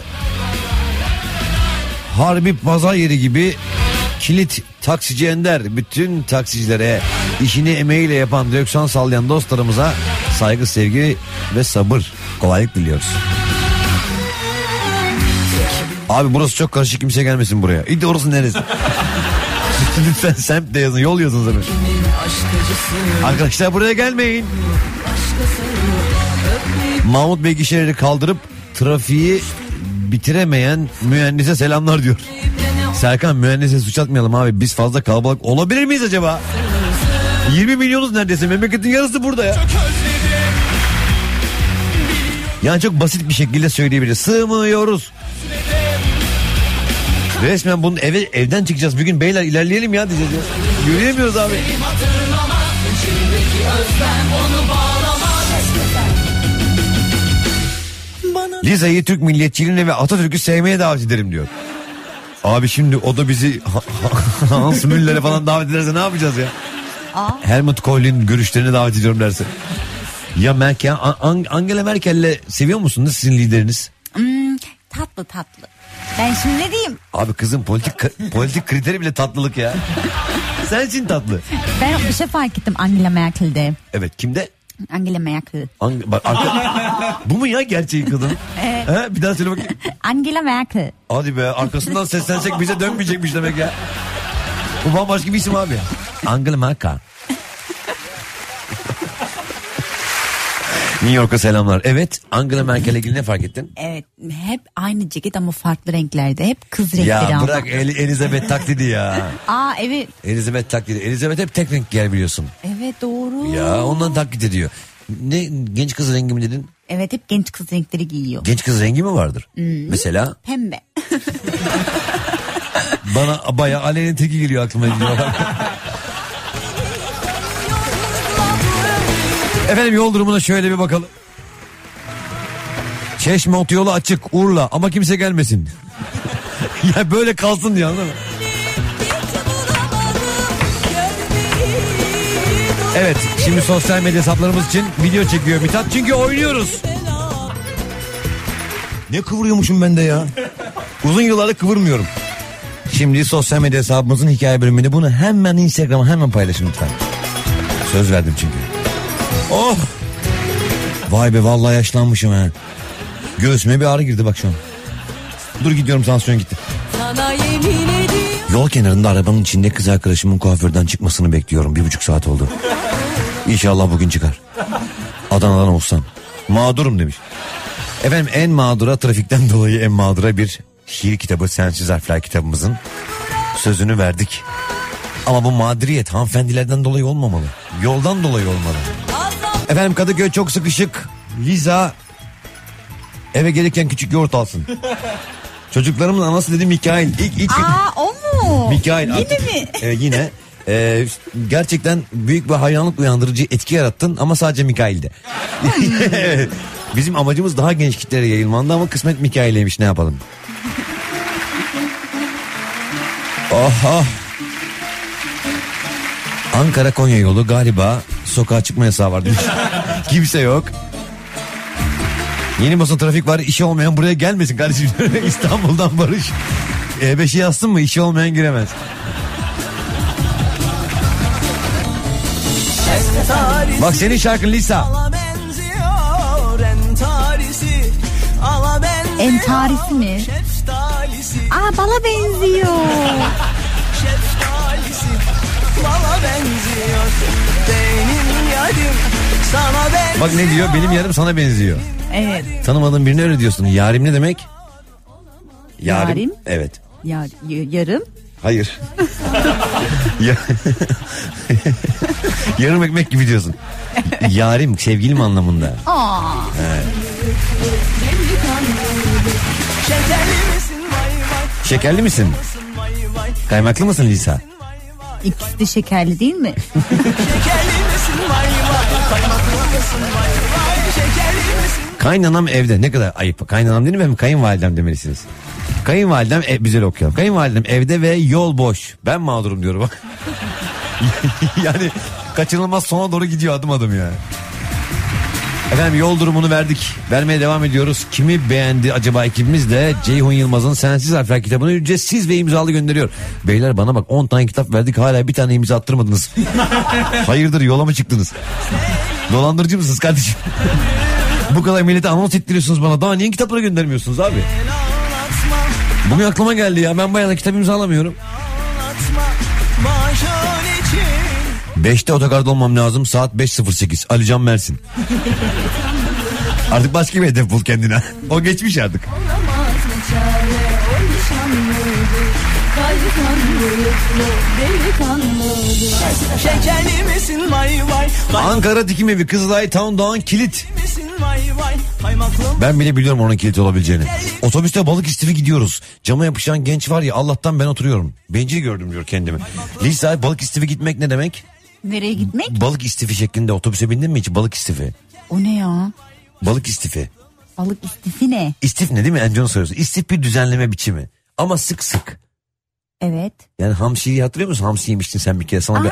harbi pazar yeri gibi kilit taksici Ender. Bütün taksicilere işini emeğiyle yapan, direksiyon sallayan dostlarımıza saygı, sevgi ve sabır, kolaylık diliyoruz. Abi burası çok karışık, kimse gelmesin buraya. İyi de orası neresi? Lütfen semt de yazın, yol yazın zaten. Arkadaşlar buraya gelmeyin. Mahmut Bey gişeleri kaldırıp trafiği bitiremeyen mühendise selamlar diyor. Serkan, mühendise suç atmayalım abi, biz fazla kalabalık olabilir miyiz acaba? 20 milyonuz neredeyse, memleketin yarısı burada ya. Yani çok basit bir şekilde söyleyebiliriz. Sığmıyoruz. Resmen bunun evden çıkacağız. Bir gün beyler ilerleyelim ya diyeceğiz ya. Yürüyemiyoruz abi. Lisa'yı Türk milliyetçiliğine ve Atatürk'ü sevmeye davet ederim diyor. Abi şimdi o da bizi Hans Müller'e falan davet ederse ne yapacağız ya? Helmut Kohl'in görüşlerini davet ediyorum derse. Ya Merkel, Angela Merkel'le seviyor musunuz sizin lideriniz? Tatlı. Ben şimdi ne diyeyim? Abi kızın politik kriteri bile tatlılık ya. Sensin tatlı. Ben bir şey fark ettim Angela Merkel'de. Evet, kimde? Angela Merkel. Bu mu ya gerçeği kadın? Evet. He? Bir daha söyle bakayım. Angela Merkel. Hadi be, arkasından seslensek bize dönmeyecekmiş demek ya. Bu bambaşka bir isim abi. Angela Merkel. New York'a selamlar. Evet, Angela Merkel'le ilgili ne fark ettin? Evet, hep aynı ceket ama farklı renklerde. Hep kız renkleri ya ama. bırak Elizabeth taklidi ya. Aa evet. Elizabeth taklidi. Elizabeth hep tek renk giyer biliyorsun. Evet doğru. Ya ondan taklit ediyor. Ne, genç kız rengi mi dedin? Evet, hep genç kız renkleri giyiyor. Genç kız rengi mi vardır? Mesela? Pembe. Bana bayağı Aleyna Tilki geliyor aklıma. Efendim yol durumuna şöyle bir bakalım. Çeşme otoyolu açık, Urla, ama kimse gelmesin. Ya böyle kalsın diye, anladın mı? Evet, şimdi sosyal medya hesaplarımız için video çekiyor Mithat, çünkü oynuyoruz. Ne kıvırıyormuşum ben de ya. Uzun yıllardır kıvırmıyorum. Şimdi sosyal medya hesabımızın hikaye bölümünde bunu hemen Instagram'a hemen paylaşın lütfen. Söz verdim çünkü. Oh! Vay be, vallahi yaşlanmışım ha. Göğsüme bir ağrı girdi bak şu an. Dur gidiyorum, tansiyon gitti. Yol kenarında arabanın içinde kız arkadaşımın kuaförden çıkmasını bekliyorum. 1,5 saat oldu. İnşallah bugün çıkar. Adana'dan olsam. Mağdurum demiş. Efendim en mağdura, trafikten dolayı en mağdura bir şiir kitabı, Sensiz Harfler kitabımızın sözünü verdik. Ama bu mağduriyet hanımefendilerden dolayı olmamalı. Yoldan dolayı olmalı. Efendim Kadıköy çok sıkışık. Liza eve gelirken küçük yoğurt alsın. Çocuklarımın anası dedi Mikail. Aa o mu? Mikail yine artık, mi? Yine. Gerçekten büyük bir hayranlık uyandırıcı etki yarattın ama sadece Mikail'de. Bizim amacımız daha genç kitlere yayılmandı ama kısmet Mikail'eymiş, ne yapalım. Oha. Ankara-Konya yolu galiba sokağa çıkma yasağı var demiş. Kimse yok. Yeni basın trafik var, işi olmayan buraya gelmesin kardeşim. İstanbul'dan Barış. E5'i yazsın mı, işi olmayan giremez. Bak senin şarkın Lisa. Entarisi mi? Aa bala benziyor. Bana benziyor. Benim yarim sana benziyor. Bak ne diyor, benim yarım sana benziyor. Evet. Tanımadığın birine öyle diyorsun. Yarim ne demek? Yarim? Evet. Yarım? Hayır. Yarım ekmek gibi diyorsun. Yarim sevgilim anlamında. Aa. Evet. Şekerli misin? Kaymaklı mısın Lisa? İkisi de şekerli değil mi? Kaynanam evde. Ne kadar ayıp. Kaynanam değil mi? Kayınvalidem demelisiniz. Kayınvalidem güzel okuyalım. Kayınvalidem evde ve yol boş. Ben mağdurum diyorum. Yani kaçınılmaz sona doğru gidiyor adım adım yani. Efendim yol durumunu verdik. Vermeye devam ediyoruz. Kimi beğendi acaba ekibimiz de Ceyhun Yılmaz'ın Sensiz Harfler kitabını ücretsiz ve imzalı gönderiyor. Beyler bana bak, 10 tane kitap verdik, hala bir tane imza attırmadınız. Hayırdır, yola mı çıktınız? Dolandırıcı mısınız kardeşim? Bu kadar millete anons ettiriyorsunuz bana. Daha niye kitapları göndermiyorsunuz abi? Bugün aklıma geldi ya. Ben bayağı da kitap imzalamıyorum. 5'te otogarda olmam lazım. Saat 5.08. Ali Can Mersin. Artık başka bir hedef bul kendine. O geçmiş artık. Şekerli misin vay vay? Ankara Dikim Evi, Kızılay Town Doğan kilit. Ben bile biliyorum onun kilit olabileceğini. Otobüste balık istifi gidiyoruz. Cama yapışan genç var ya, Allah'tan ben oturuyorum. Bencil gördüm diyor kendimi. Lisa, balık istifi gitmek ne demek? Nereye gitmek? Balık istifi şeklinde otobüse bindin mi hiç? Balık istifi. O ne ya? Balık istifi. Balık istifi ne? İstif ne değil mi? Encan soruyorsun. İstif bir düzenleme biçimi. Ama sık sık. Evet. Yani hamsiyi hatırlıyor musun? Hamsi yemiştin sen bir kere. Sana bir...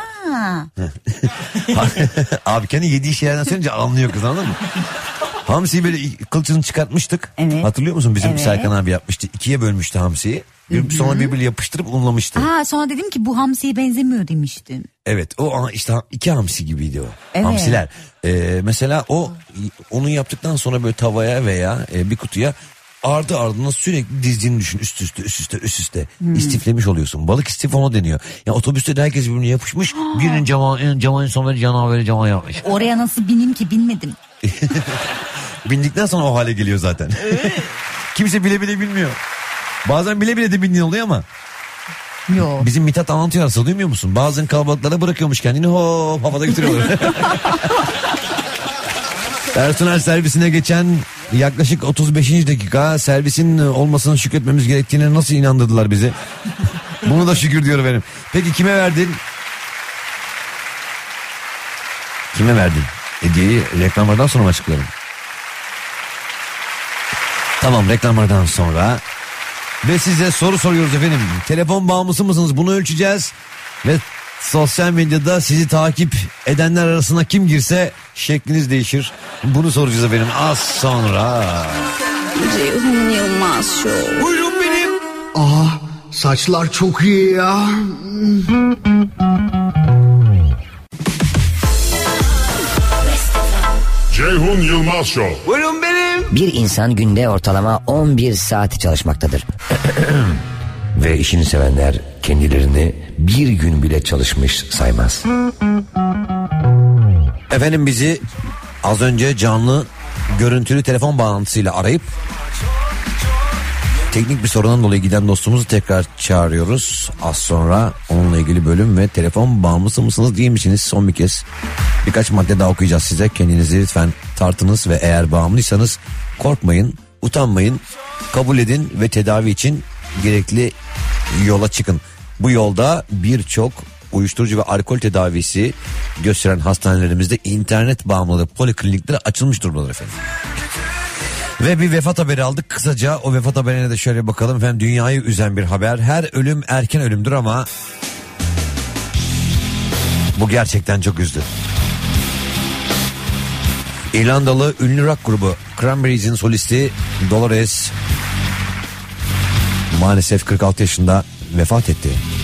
Abi kendi yediği şeylerden söyleyince anlıyor kız, anladın mı? Hamsiyi böyle kılçını çıkartmıştık. Evet. Hatırlıyor musun? Bizim evet. Serkan abi yapmıştı. 2'ye bölmüştü hamsiyi. Sonra birbirine yapıştırıp unlamıştı. Sonra dedim ki bu hamsiye benzemiyor demiştin. Evet, o işte 2 hamsi gibiydi o. Evet. Hamsiler. Mesela onu yaptıktan sonra böyle tavaya veya bir kutuya ardı ardına sürekli dizdiğini düşün. Üst üste. İstiflemiş oluyorsun. Balık istif ona deniyor. Yani otobüste de herkes birbirine yapışmış. Birinin cama insanları canaveri cama yapmış. Oraya nasıl bineyim ki, binmedim. Bindikten sonra o hale geliyor zaten. Kimse bile bilmiyor. Bazen bile de bindiğin oluyor ama. Yok. Bizim Mithat anlatıyor aslında, duymuyor musun? Bazen kalabalıklara bırakıyormuş kendini, hop havada götürüyorlar. Personel servisine geçen yaklaşık 35. dakika servisin olmasına şükretmemiz gerektiğine nasıl inandırdılar bizi. Bunu da şükür diyorum benim. Peki kime verdin? Kime verdin? Hediyeyi reklamlardan sonra mı açıklarım? Tamam, reklamlardan sonra. Ve size soru soruyoruz efendim. Telefon bağımlısı mısınız? Bunu ölçeceğiz. Ve sosyal medyada sizi takip edenler arasına kim girse şekliniz değişir. Bunu soracağız efendim az sonra. Ceyhun Yılmaz Show. Buyurun benim. Saçlar çok iyi ya. Ceyhun Yılmaz Show. Buyurun benim. Bir insan günde ortalama 11 saat çalışmaktadır. Ve işini sevenler kendilerini bir gün bile çalışmış saymaz. Efendim bizi az önce canlı görüntülü telefon bağlantısıyla arayıp teknik bir sorundan dolayı giden dostumuzu tekrar çağırıyoruz. Az sonra onunla ilgili bölüm ve telefon bağımlısı mısınız değil misiniz? Son bir kez birkaç madde daha okuyacağız size. Kendinizi lütfen tartınız ve eğer bağımlıysanız korkmayın, utanmayın, kabul edin ve tedavi için gerekli yola çıkın. Bu yolda birçok uyuşturucu ve alkol tedavisi gösteren hastanelerimizde internet bağımlılığı poliklinikleri açılmış durumdadır efendim. Ve bir vefat haberi aldık kısaca. O vefat haberine de şöyle bakalım efendim. Dünyayı üzen bir haber. Her ölüm erken ölümdür ama bu gerçekten çok üzdü. İrlandalı ünlü rock grubu Cranberries'in solisti Dolores maalesef 46 yaşında vefat etti.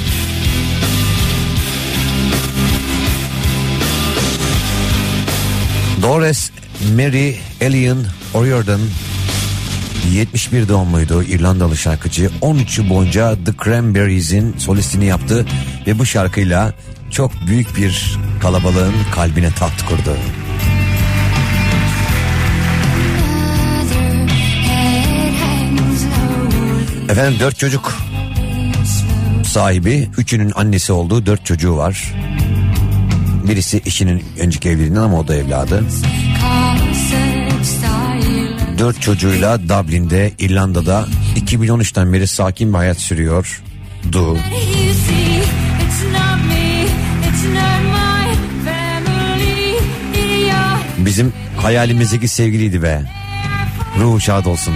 Dolores Mary Ellen O'Riordan 71 doğumluydu, İrlandalı şarkıcı. 13 yıl boyunca The Cranberries'in solistini yaptı ve bu şarkıyla çok büyük bir kalabalığın kalbine taht kurdu. Efendim 4 çocuk sahibi, 3'ünün annesi olduğu 4 çocuğu var. Birisi eşinin önceki evliliğinden ama o da evladı. 4 çocuğuyla Dublin'de, İrlanda'da 2013'ten beri sakin bir hayat sürüyordu. Bizim hayalimizdeki sevgiliydi be. Ruhu şad olsun.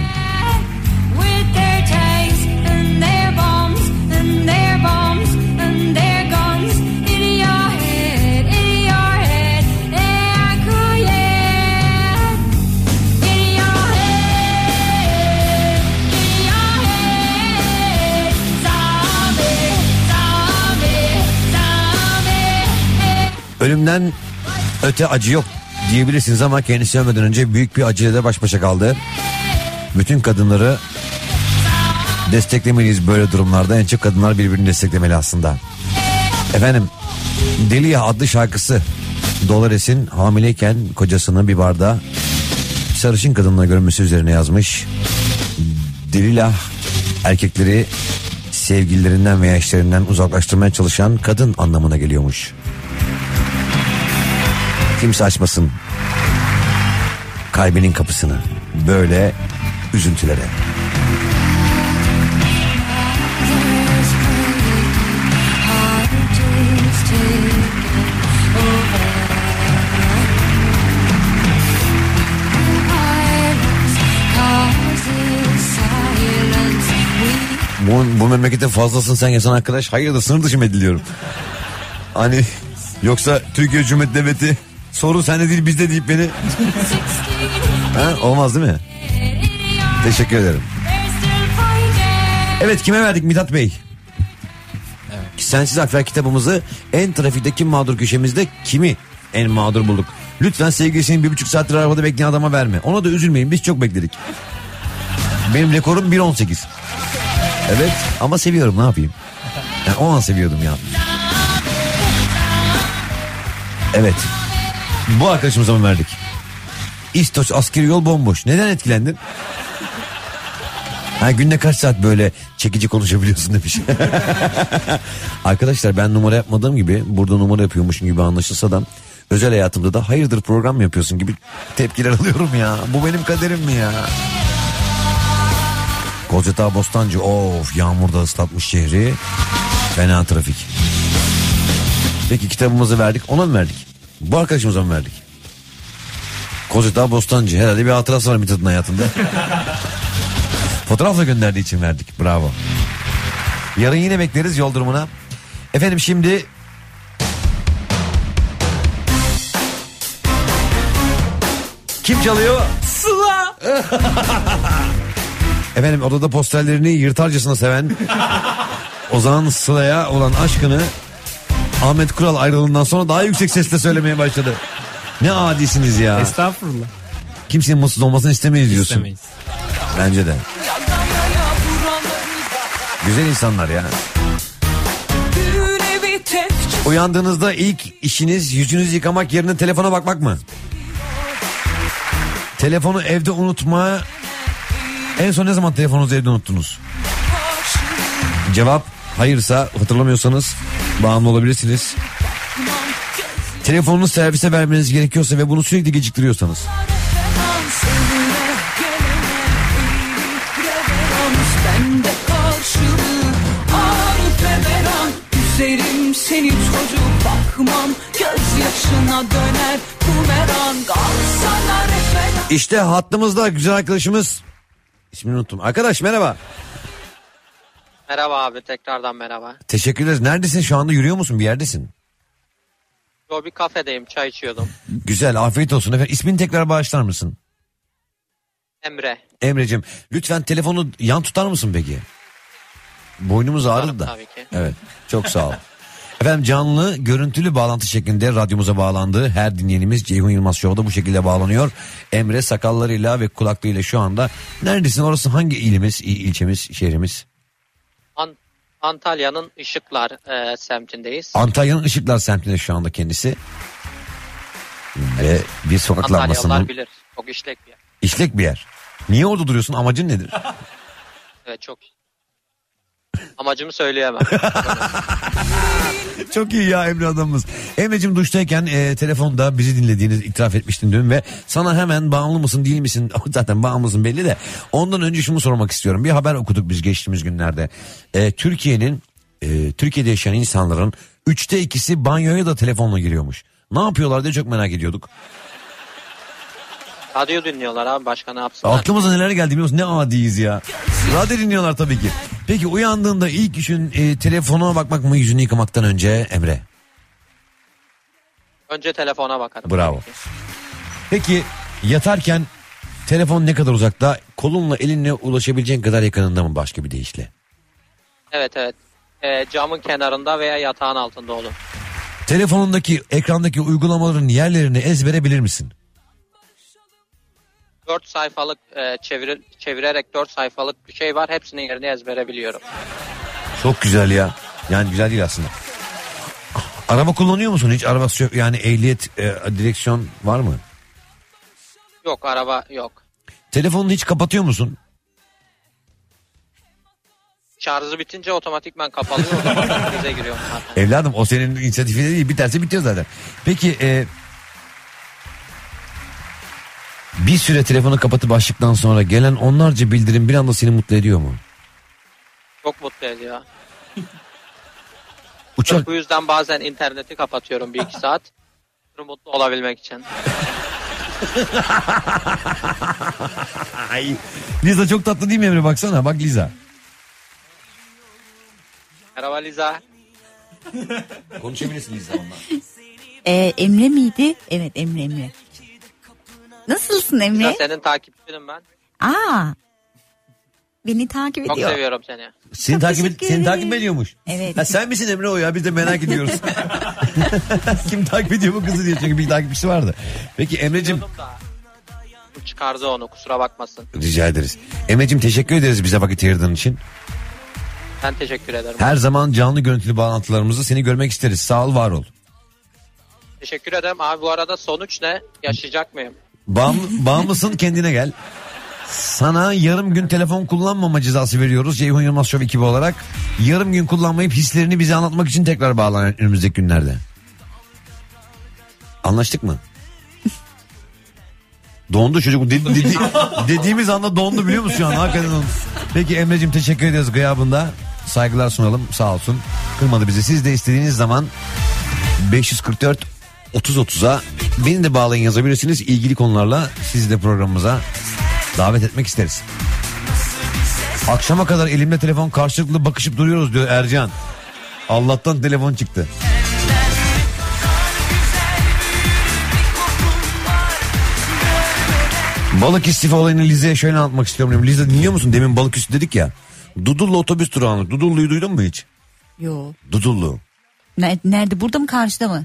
Ölümden öte acı yok diyebilirsiniz ama kendisi ölmeden önce büyük bir acıyla da baş başa kaldı. Bütün kadınları desteklemeliyiz böyle durumlarda. En çok kadınlar birbirini desteklemeli aslında. Efendim, Delia adlı şarkısı Dolores'in hamileyken kocasını bir barda sarışın kadınla görmesi üzerine yazmış. Delia erkekleri sevgililerinden veya eşlerinden uzaklaştırmaya çalışan kadın anlamına geliyormuş. Kimse açmasın kalbinin kapısını böyle üzüntülere. Bu memlekette fazlasın sen yasan arkadaş. Hayır da sınır dışı mı ediliyorum? Hani yoksa Türkiye Cumhuriyeti Devleti sorun sende değil bizde deyip beni olmaz değil mi? Teşekkür ederim. Evet, kime verdik Mithat Bey? Evet. Sensiz Harfler kitabımızı en trafikte kim mağdur köşemizde kimi en mağdur bulduk. Lütfen sevgilisini 1,5 saattir arabada bekleyen adama verme. Ona da üzülmeyin, biz çok bekledik. Benim rekorum 1.18. Evet ama seviyorum, ne yapayım? Yani o an seviyordum ya. Evet. Bu arkadaşımıza mı verdik? İstoç askeri yol bomboş. Neden etkilendin? Ha, günde kaç saat böyle çekici konuşabiliyorsun demiş. Arkadaşlar, ben numara yapmadığım gibi burada numara yapıyormuşum gibi anlaşılsa da özel hayatımda da hayırdır program mı yapıyorsun gibi tepkiler alıyorum ya. Bu benim kaderim mi ya? Kozyatağı Bostancı, of, yağmurda ıslatmış şehri. Fena trafik. Peki kitabımızı verdik, ona mı verdik? Bu arkadaşımıza mı verdik? Kozyatağı Bostancı, herhalde bir hatırası var Mithat'ın hayatında. Fotoğrafla gönderdiği için verdik, bravo. Yarın yine bekleriz yol durumuna. Efendim şimdi... Kim çalıyor? Sıla. Efendim, odada posterlerini yırtarcasına seven Ozan Sıla'ya olan aşkını Ahmet Kural ayrılığından sonra daha yüksek sesle söylemeye başladı. Ne adisiniz ya. Estağfurullah. Kimsenin mutsuz olmasını istemeyiz diyorsun. İstemeyiz. Bence de. Güzel insanlar ya. Uyandığınızda ilk işiniz yüzünüzü yıkamak yerine telefona bakmak mı? Telefonu evde unutma. En son ne zaman telefonunuzu evde unuttunuz? Cevap hayırsa, hatırlamıyorsanız bağımlı olabilirsiniz. Telefonunuzu servise vermeniz gerekiyorsa ve bunu sürekli geciktiriyorsanız. Seni çocuk bakmam, gözyaşına döner bumerang, al sana referans. İşte hattımızda güzel arkadaşımız, ismini unuttum. Arkadaş merhaba. Merhaba abi, tekrardan merhaba. Teşekkür ederiz. Neredesin şu anda, yürüyor musun, bir yerdesin? Yo, bir kafedeyim, çay içiyordum. Güzel, afiyet olsun efendim. İsmini tekrar bağışlar mısın? Emre. Emre'cim, lütfen telefonu yan tutar mısın peki? Boynumuz ağrıdı da. Tabii ki. Evet, çok sağ ol. Efendim, canlı görüntülü bağlantı şeklinde radyomuza bağlandı. Her dinleyenimiz Ceyhun Yılmaz Show'da bu şekilde bağlanıyor. Emre sakallarıyla ve kulaklığıyla şu anda. Neredesin, orası hangi ilimiz, ilçemiz, şehrimiz? Antalya'nın Işıklar semtindeyiz. Antalya'nın Işıklar semtinde şu anda kendisi. Ve bir sokak lambasının... Antalyalılar bilir. Çok işlek bir yer. İşlek bir yer. Niye orada duruyorsun? Amacın nedir? Evet, çok. Amacımı söyleyemem. Çok iyi ya Emre adamımız. Emre'cim, duştayken telefonda bizi dinlediğinizi itiraf etmiştin dün ve sana hemen bağımlı mısın değil misin? Zaten bağımlısın belli de. Ondan önce şunu sormak istiyorum. Bir haber okuduk biz geçtiğimiz günlerde. Türkiye'de yaşayan insanların 3'te 2'si banyoya da telefonla giriyormuş. Ne yapıyorlar diye çok merak ediyorduk. Radyo dinliyorlar abi, başka ne yapsınlar? Aklımıza neler geldi biliyor musun? Ne adiyiz ya. Radyo dinliyorlar tabii ki. Peki uyandığında ilk işin telefona bakmak mı yüzünü yıkamaktan önce Emre? Önce telefona bakarım. Bravo. Peki yatarken telefon ne kadar uzakta? Kolunla elinle ulaşabileceğin kadar yakınında mı, başka bir deyişle? Evet. Camın kenarında veya yatağın altında olur. Telefonundaki ekrandaki uygulamaların yerlerini ezbere bilir misin? 4 sayfalık çevirerek 4 sayfalık bir şey var. Hepsinin yerini ezbere biliyorum. Çok güzel ya. Yani güzel değil aslında. Araba kullanıyor musun hiç? Arabası yok. Yani ehliyet, direksiyon var mı? Yok, araba yok. Telefonunu hiç kapatıyor musun? Şarjı bitince otomatikman kapalıyor. O zaman krize giriyorum zaten. Evladım, o senin inisiyatifin değil. Biterse bitiyor zaten. Peki bir süre telefonu kapatıp açtıktan sonra gelen onlarca bildirim bir anda seni mutlu ediyor mu? Çok mutlu ediyor. Uçak... Bu yüzden bazen interneti kapatıyorum 1-2 saat. Mutlu olabilmek için. Liza çok tatlı değil mi Emre? Baksana, bak Liza. Merhaba Liza. Konuşabilirsin Liza onunla. Emre miydi? Evet, Emre. Nasılsın Emre? Liza, senin takipçinim ben. Aa. Beni takip Çok ediyor. seviyorum seni. Seni takip ediyormuş. Evet. Ha, sen misin Emre o ya? Biz de merak ediyoruz. Kim takip ediyor bu kızı diye, çünkü bir takipçisi vardı. Peki Emre'cim. Çıkardı onu, kusura bakmasın. Rica ederiz. Emre'cim teşekkür ederiz bize vakit ayırdığın için. Ben teşekkür ederim. Her zaman canlı görüntülü bağlantılarımızda seni görmek isteriz. Sağ ol, var ol. Teşekkür ederim. Abi bu arada sonuç ne? Yaşayacak mıyım? Bağımlısın, kendine gel. Sana yarım gün telefon kullanmama cezası veriyoruz Ceyhun Yılmaz Show ekibi olarak. Yarım gün kullanmayıp hislerini bize anlatmak için tekrar bağlan önümüzdeki günlerde. Anlaştık mı? Dondu çocuk. Dediğimiz anda dondu, biliyor musun şu an? Hakikaten dondu. Peki Emre'cim teşekkür ederiz gıyabında. Saygılar sunalım, sağ olsun. Kırmadı bizi. Siz de istediğiniz zaman 544 30-30'a beni de bağlayın yazabilirsiniz. İlgili konularla sizi de programımıza davet etmek isteriz. Akşama kadar elimde telefon, karşılıklı bakışıp duruyoruz diyor Ercan. Allah'tan telefon çıktı. Balık istifa olayını Lize'ye şöyle anlatmak istiyorum. Lize, dinliyor musun? Demin Balıküstü dedik ya. Dudullu otobüs durağını. Dudullu'yu duydun mu hiç? Yo. Dudullu. Nerede? Burada mı, karşıda mı?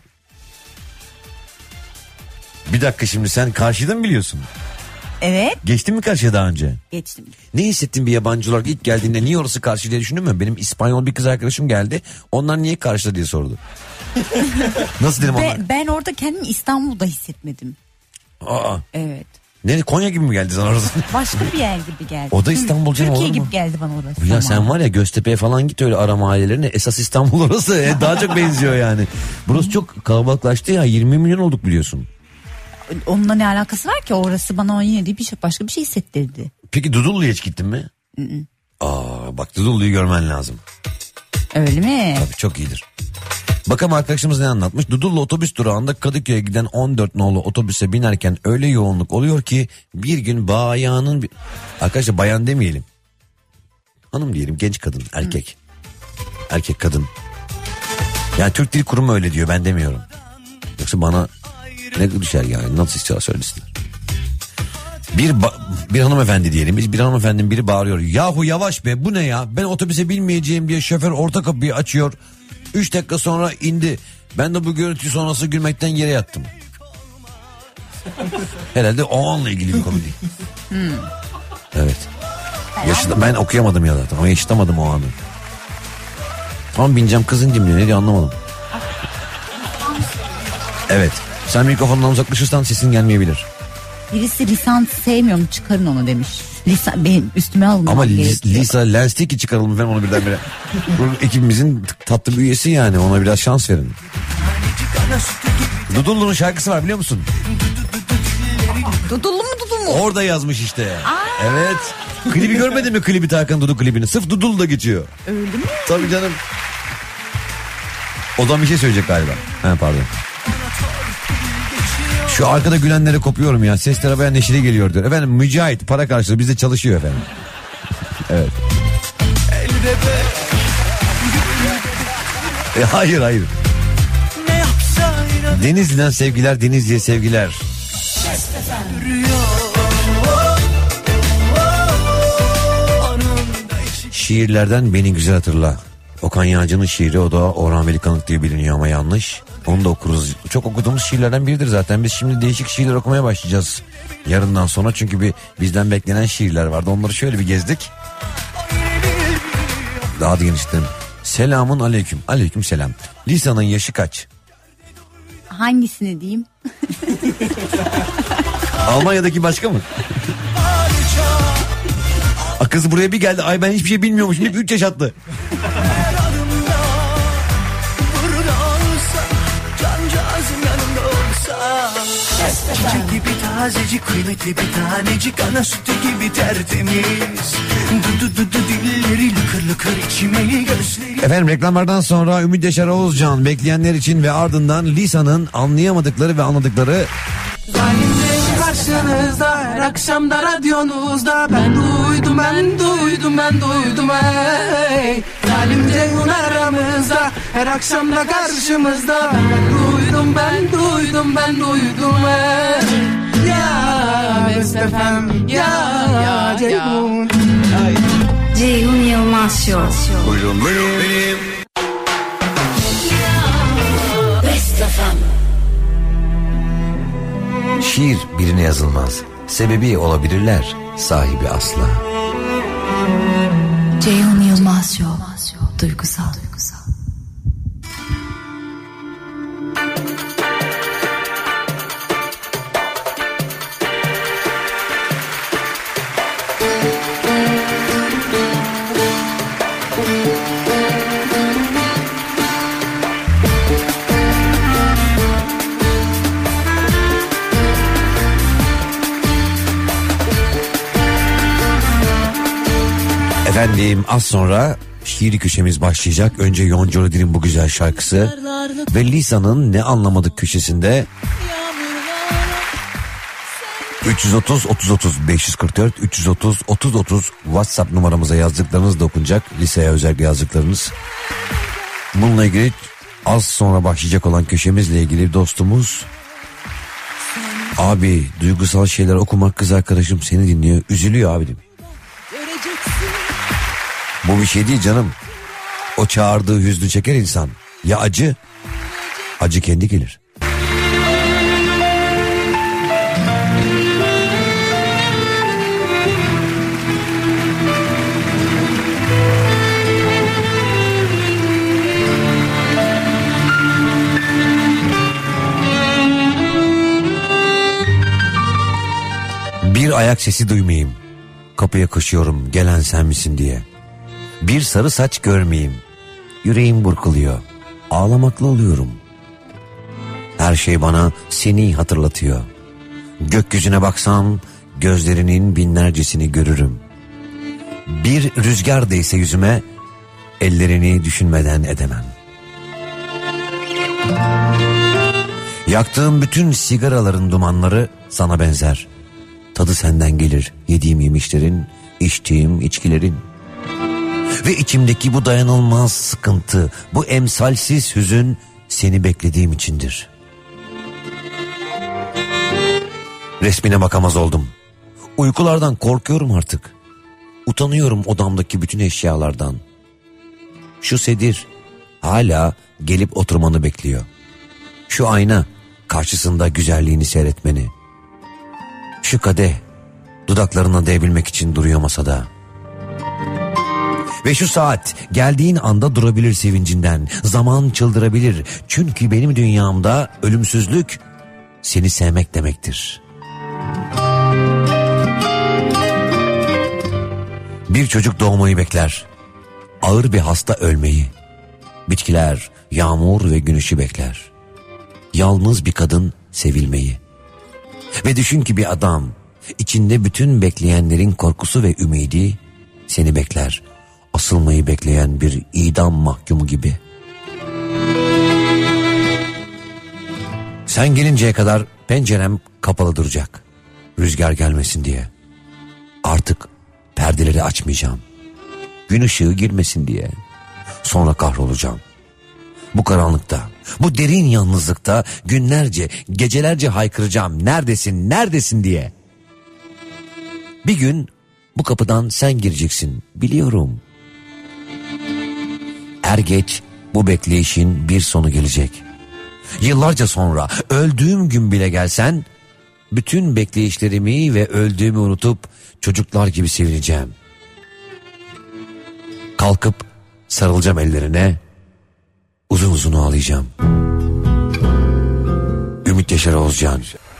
Bir dakika, şimdi sen karşıda mı biliyorsun? Evet. Geçtin mi karşıya daha önce? Geçtim. Ne hissettin bir yabancı olarak ilk geldiğinde? Niye orası karşı diye düşündün mü? Benim İspanyol bir kız arkadaşım geldi. Onlar niye karşıda diye sordu. Nasıl dedim onlar? Ben orada kendimi İstanbul'da hissetmedim. Aa. Evet. Ne, Konya gibi mi geldi sana orası? Başka bir yer gibi geldi. O da İstanbul canım, Türkiye olur mu? gibi geldi bana orası. Ya tamam. sen var ya, Göztepe'ye falan git, öyle ara mahallelerine. Esas İstanbul orası. Daha çok benziyor yani. Burası çok kalabalıklaştı ya. 20 milyon olduk biliyorsun. Onunla ne alakası var ki? Orası bana yine de başka bir şey hissettirdi. Peki Dudullu'ya hiç gittin mi? Bak Dudullu'yu görmen lazım. Öyle mi? Tabii, çok iyidir. Bakalım arkadaşımız ne anlatmış. Dudullu otobüs durağında Kadıköy'e giden 14 nolu otobüse binerken öyle yoğunluk oluyor ki bir gün bayanın... Arkadaşlar bayan demeyelim. Hanım diyelim, genç kadın, erkek. Erkek kadın. Yani Türk Dil Kurumu öyle diyor, ben demiyorum. Yoksa bana ne düşer yani, nasıl istiyorlar söylesinler. Bir hanımefendi diyelim. Bir hanımefendinin biri bağırıyor. Yahu yavaş be, bu ne ya? Ben otobüse binmeyeceğim diye şoför orta kapıyı açıyor. 3 dakika sonra indi. Ben de bu görüntü sonrası gülmekten yere yattım. Herhalde o anla ilgili bir konu değil. Evet. Ben okuyamadım ya zaten. Ama yaşatamadım o anı. Tam bineceğim, kızın diyor. Ne diyor anlamadım. Evet. Sen mikrofondan uzaklaşırsan sesin gelmeyebilir. Birisi lisans sevmiyorum, çıkarın onu demiş. Benim üstüme alınmam ama gerekiyor. Lisa Lens'teki çıkaralım efendim onu birdenbire. Bu ekibimizin tatlı bir üyesi yani, ona biraz şans verin. Dudullu'nun şarkısı var, biliyor musun? Dudullu mu? Orada yazmış işte. Evet. Klibi görmedin mi, klibi, Tarkan Dudu klibini? Sırf Dudullu da geçiyor. Öyle mi? Tabii canım. Odan bir şey söyleyecek galiba. Pardon. Şu arkada gülenlere kopuyorum ya. Sesler arabaya neşeli geliyor diyor. Efendim Mücahit para karşılığı bizde çalışıyor efendim. Evet. Hayır. Denizli'den sevgiler, Denizli'ye sevgiler. Şiirlerden beni güzel hatırla. Okan Yağcı'nın şiiri, o da Orhan Veli Kanık diye biliniyor ama yanlış. Onu da okuruz. Çok okuduğumuz şiirlerden biridir zaten. Biz şimdi değişik şiirler okumaya başlayacağız yarından sonra. Çünkü bizden beklenen şiirler vardı. Onları şöyle bir gezdik. Daha da genişledim. Selamun aleyküm. Aleyküm selam. Lisa'nın yaşı kaç? Hangisini diyeyim? Almanya'daki başka mı? Kız buraya bir geldi. Ay ben hiçbir şey bilmiyormuşum. 3 yaş attı. Çiçek gibi tazecik, kıymetli bir tanecik, ana sütü gibi tertemiz. Dudu dilleri lıkır lıkır içmeli gözleri. Efendim reklamlardan sonra Ümit Yaşar Oğuzcan bekleyenler için ve ardından Lisa'nın anlayamadıkları ve anladıkları. Zalimlerin karşınızda, her akşam da radyonuzda. Ben duydum ey. Zalim Ceyhun aramızda, her akşam da karşımızda. Ben duydum ey. Ya Best FM, ya Ceyhun. Yılmaz Show. Buyurun benim. Şiir birine yazılmaz. Sebebi olabilirler, sahibi asla. Ceyhun Yılmaz Show. Duygusal. Efendim az sonra şiiri köşemiz başlayacak. Önce Yonca Oladi'nin bu güzel şarkısı ve Lisa'nın Ne Anlamadık köşesinde 330 30 30 544 330 30 30 WhatsApp numaramıza yazdıklarınız da okunacak. Lisa'ya özellikle yazdıklarınız. Bununla ilgili az sonra başlayacak olan köşemizle ilgili dostumuz, abi duygusal şeyler okumak, kız arkadaşım seni dinliyor, üzülüyor abi demiş. Bu bir şey değil canım. O çağırdığı hüznü çeker insan. Ya acı? Acı kendi gelir. Bir ayak sesi duymayayım. Kapıya koşuyorum, gelen sen misin diye. Bir sarı saç görmeyeyim. Yüreğim burkuluyor. Ağlamaklı oluyorum. Her şey bana seni hatırlatıyor. Gökyüzüne baksam gözlerinin binlercesini görürüm. Bir rüzgar değse yüzüme ellerini düşünmeden edemem. Yaktığım bütün sigaraların dumanları sana benzer. Tadı senden gelir yediğim yemişlerin, içtiğim içkilerin. Ve içimdeki bu dayanılmaz sıkıntı, bu emsalsiz hüzün seni beklediğim içindir. Resmine bakamaz oldum. Uykulardan korkuyorum artık. Utanıyorum odamdaki bütün eşyalardan. Şu sedir hala gelip oturmanı bekliyor. Şu ayna karşısında güzelliğini seyretmeni. Şu kadeh dudaklarına değebilmek için duruyor masada. Ve şu saat geldiğin anda durabilir sevincinden. Zaman çıldırabilir. Çünkü benim dünyamda ölümsüzlük seni sevmek demektir. Bir çocuk doğmayı bekler. Ağır bir hasta ölmeyi. Bitkiler yağmur ve güneşi bekler. Yalnız bir kadın sevilmeyi. Ve düşün ki bir adam içinde bütün bekleyenlerin korkusu ve ümidi seni bekler. Asılmayı bekleyen bir idam mahkumu gibi. Sen gelinceye kadar pencerem kapalı duracak. Rüzgar gelmesin diye. Artık perdeleri açmayacağım. Gün ışığı girmesin diye. Sonra kahrolacağım. Bu karanlıkta, bu derin yalnızlıkta günlerce, gecelerce haykıracağım. Neredesin, neredesin diye. Bir gün bu kapıdan sen gireceksin, biliyorum. Er geç bu bekleyişin bir sonu gelecek. Yıllarca sonra öldüğüm gün bile gelsen, bütün bekleyişlerimi ve öldüğümü unutup çocuklar gibi sevineceğim. Kalkıp sarılacağım ellerine, uzun uzun ağlayacağım. Ümit Yaşar Oğuzcan.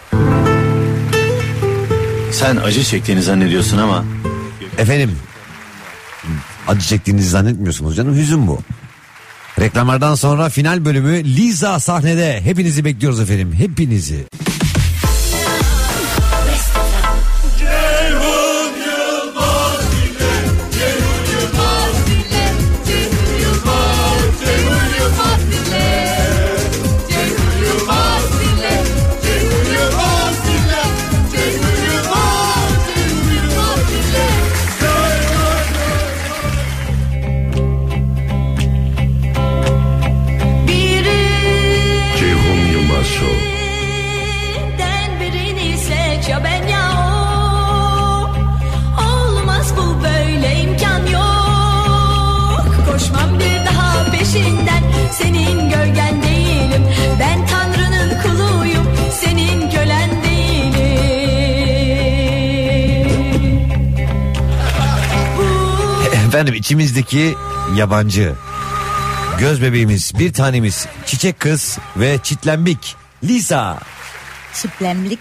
Sen acı çektiğini zannediyorsun ama... Efendim, acı çektiğinizi zannetmiyorsunuz canım, hüzün bu. Reklamlardan sonra final bölümü Lisa sahnede. Hepinizi bekliyoruz efendim, hepinizi. Efendim içimizdeki yabancı, göz bebeğimiz, bir tanemiz, çiçek kız ve çitlembik Lisa. Çitlembik.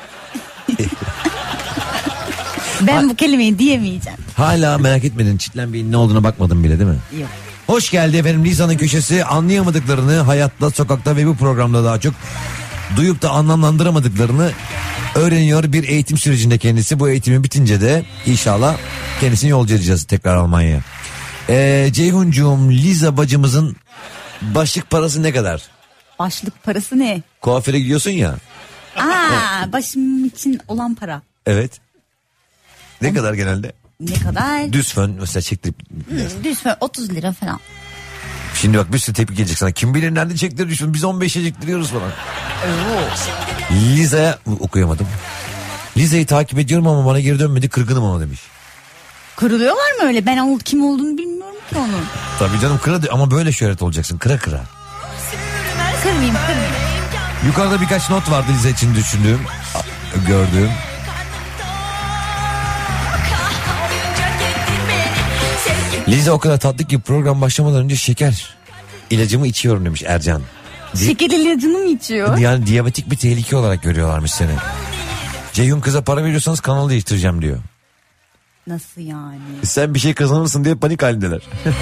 Ben bu kelimeyi diyemeyeceğim. Hala merak etmedin, çitlenbiğin ne olduğuna bakmadın bile değil mi? Yok. Hoş geldi efendim Lisa'nın köşesi. Anlayamadıklarını hayatta, sokakta ve bu programda daha çok duyup da anlamlandıramadıklarını öğreniyor bir eğitim sürecinde kendisi. Bu eğitimi bitince de inşallah kendisini yolcu edeceğiz tekrar Almanya'ya. Ceyhuncuğum, Liza bacımızın başlık parası ne kadar? Başlık parası ne? Kuaföre gidiyorsun ya. Başım için olan para. Evet. Ne kadar genelde? Ne kadar? Düz fön mesela çektirip. Düz fön 30 lira falan. Şimdi bak bir sürü tepki gelecek sana. Kim bilir nerede çektirir, biz 15'e çektiriyoruz falan. Liza'ya okuyamadım. Liza'yı takip ediyorum ama bana geri dönmedi, kırgınım ama demiş. Kırılıyorlar mı öyle? Ben kim olduğunu bilmiyorum ki onun. Tabii canım, ama böyle şöhret olacaksın, kıra. Kırmayayım. Yukarıda birkaç not vardı Liza için düşündüğüm, gördüğüm. Liza o kadar tatlı ki program başlamadan önce şeker ilacımı içiyorum demiş Ercan. Şeker ilacını mı içiyor? Yani diyabetik bir tehlike olarak görüyorlarmış seni. Ceyhun kıza para veriyorsanız kanalı değiştireceğim diyor. Nasıl yani? Sen bir şey kazanırsın diye panik halindeler.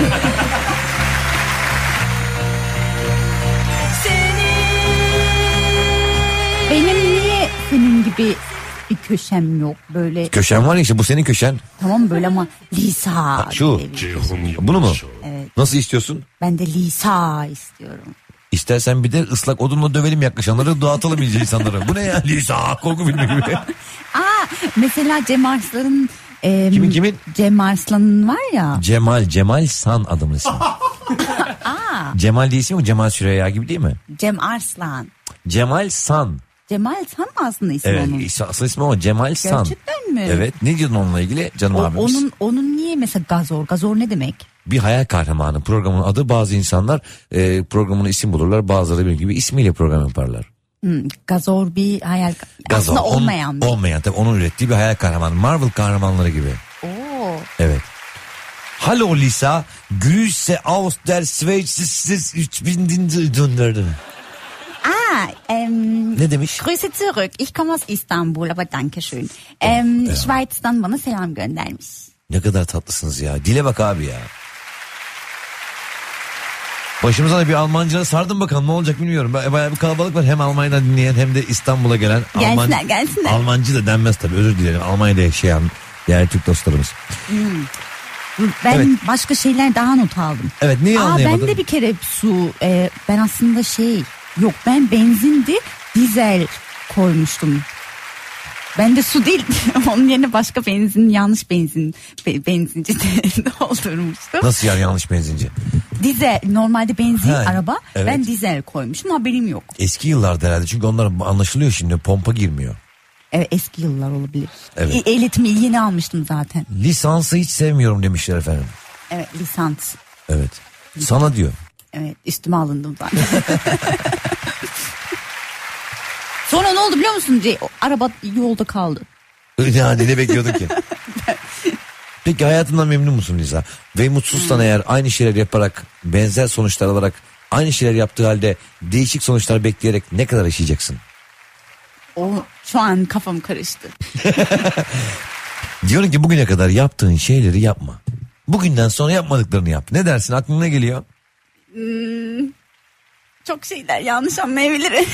Benim niye senin gibi bir köşem yok böyle? Köşen var ya işte, bu senin köşen. Tamam böyle ama Lisa. Şu. Bunu mu? Evet. Nasıl istiyorsun? Ben de Lisa istiyorum. İstersen bir de ıslak odunla dövelim yaklaşanları, dağıtalım iyice insanlara. Bu ne ya? Lisa korku filmi gibi. Mesela Cem Arslan'ın Kimin? Cem Arslan'ın var ya. Cemal San adamın ismi. Cemal değil ismi mi? Cemal Süreyya gibi değil mi? Cem Arslan. Cemal San. Cemal San mı aslında ismi onun? Evet, asıl ismi o, Cemal San. Gerçekten mi? Evet, ne diyordun onunla ilgili canım abimiz? Onun niye mesela Gazor ne demek? Bir hayal kahramanı, programın adı. Bazı insanlar programına isim bulurlar, bazıları benim gibi ismiyle program yaparlar. Gazor bir hayal Gazor, aslında olmayan bir. Olmayan tabii, onun ürettiği bir hayal kahramanı. Marvel kahramanları gibi. Oo. Evet. Hallo Lisa, Grüße aus der Schweiz 3000 döndürdü. Ne demiş? Grüße zurück. Ich komme aus Istanbul, aber danke schön. Schweiz'ten bana selam göndermiş. Ne kadar tatlısınız ya. Dile bak abi ya. Başımıza da bir Almancılara sardım bakalım ne olacak bilmiyorum. Bayağı bir kalabalık var. Hem Almanya'dan dinleyen hem de İstanbul'a gelen. Gelsinler. Almancı da denmez tabii, özür dilerim. Almanya'da yaşayan diğer Türk dostlarımız. Ben başka şeyler daha not aldım. Evet, neyi anlayamadın? Ben de bir kere ben aslında ben benzindi, dizel koymuştum. Ben de su değil, onun yerine başka yanlış benzinci doldurmuştum. Nasıl yani yanlış benzinci? Dizel, normalde benzin araba, evet. Ben dizel koymuşum, haberim yok. Eski yıllarda herhalde, çünkü onlar anlaşılıyor şimdi, pompa girmiyor. Evet, eski yıllar olabilir. Evet. Ehliyetimi yeni almıştım zaten. Lisansı hiç sevmiyorum demişler efendim. Evet, lisans. Evet. Sana diyor. Evet, üstüme alındım zaten. Sonra ne oldu biliyor musun? Araba yolda kaldı. Yani ne bekliyordun ki? Peki hayatından memnun musun Liza? Ve mutsuzsan eğer aynı şeyler yaparak, benzer sonuçlar alarak, aynı şeyler yaptığı halde değişik sonuçlar bekleyerek ne kadar yaşayacaksın? Şu an kafam karıştı. Diyorum ki bugüne kadar yaptığın şeyleri yapma. Bugünden sonra yapmadıklarını yap. Ne dersin, aklına ne geliyor? Çok şeyler yanlış anlayabilirim.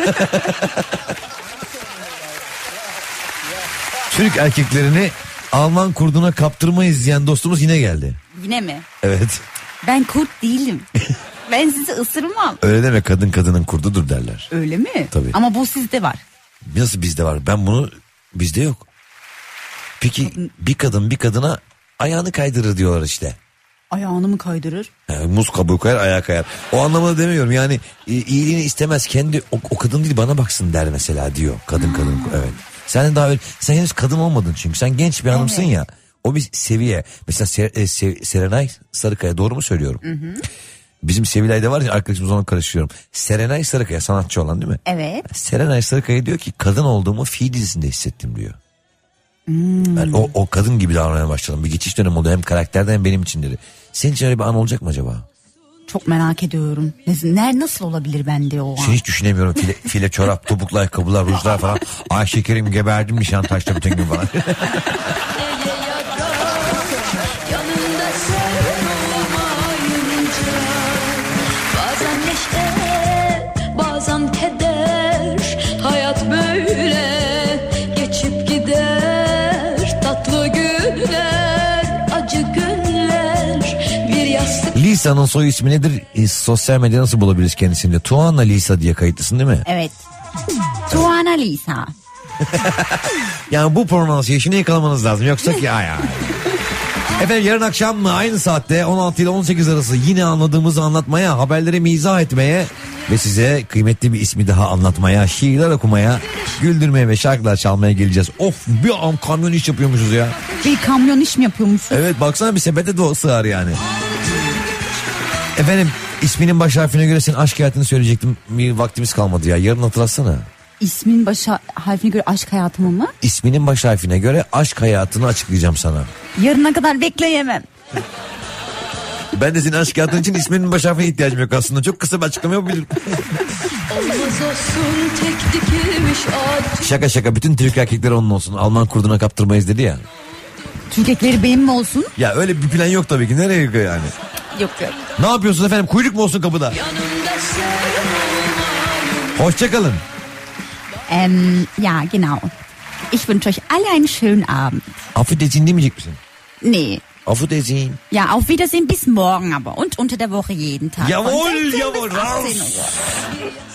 Türk erkeklerini Alman kurduna kaptırmayız diyen dostumuz yine geldi. Yine mi? Evet. Ben kurt değilim. Ben sizi ısırmam. Öyle deme, kadın kadının kurdudur derler. Öyle mi? Tabii. Ama bu sizde var. Nasıl bizde var? Bizde yok. Peki bir kadın bir kadına ayağını kaydırır diyorlar işte. Ayağını mı kaydırır? Yani muz kabuğu kayar, ayağı kayar. O anlamda demiyorum yani, iyiliğini istemez, kendi o kadın değil bana baksın der mesela diyor. Kadın evet. Sen daha öyle, sen henüz kadın olmadın çünkü sen genç bir hanımsın ya. O bir seviye. Mesela Serenay Sarıkaya, doğru mu söylüyorum? Hı. Bizim Sevilay'da var ya, arkadaşımız, ona karıştırıyorum. Serenay Sarıkaya, sanatçı olan değil mi? Evet. Serenay Sarıkaya diyor ki kadın olduğumu Fi dizisinde hissettim diyor. Ben o kadın gibi davranmaya başladım. Bir geçiş dönemi oldu hem karakterden hem benim için dedi. Senin için öyle bir an olacak mı acaba? Çok merak ediyorum. Nasıl olabilir bende o an? Hiç düşünemiyorum. File çorap, topuklu ayakkabılar, rujlar falan. Ay şekerim geberdim Nişantaş'ta bütün gün falan. Bazen neşe, bazen keder. Hayat böyle geçip gider. Tatlı günler, acı günler. Bir yastık. Lisa'nın soy ismi nedir? Sosyal medyada nasıl bulabiliriz kendisini? Tuana Lisa diye kayıtlısın değil mi? Evet. Tuana Lisa. Yani bu pronunciation'ı yakalamanız lazım. Yoksa ki ay. Efendim yarın akşam mı aynı saatte 16 ile 18 arası yine anladığımızı anlatmaya, haberleri mizah etmeye ve size kıymetli bir ismi daha anlatmaya, şiirler okumaya, güldürmeye ve şarkılar çalmaya geleceğiz. Of bir an kamyon iş yapıyormuşuz ya. Bir kamyon iş mi yapıyormuşuz? Evet baksana bir sepete de sığar yani. Efendim isminin baş harfine göre senin aşk hayatını söyleyecektim. Bir vaktimiz kalmadı ya. Yarın hatırlatsana. İsmin baş harfine göre aşk hayatımı mı? İsminin baş harfine göre aşk hayatını açıklayacağım sana. Yarına kadar bekleyemem. Ben de senin aşk hayatın için isminin baş harfine ihtiyacım yok aslında. Çok kısa bir açıklama yapabilirim. Şaka bütün Türk erkekleri onun olsun. Alman kurduna kaptırmayız dedi ya. Türk erkekleri benim mi olsun? Ya öyle bir plan yok tabii ki. Nereye gidiyor yani? Yok. Ne yapıyorsunuz efendim? Kuyruk mu olsun kapıda? Hoşçakalın. Ja, genau. Ich wünsche euch alle einen schönen Abend. Auf Wiedersehen demeyecek misin? Nee. Auf Wiedersehen. Ja, auf Wiedersehen bis morgen aber. Und unter der Woche jeden Tag. Jawohl, Von 16 jawohl, bis 18 raus. Uhr.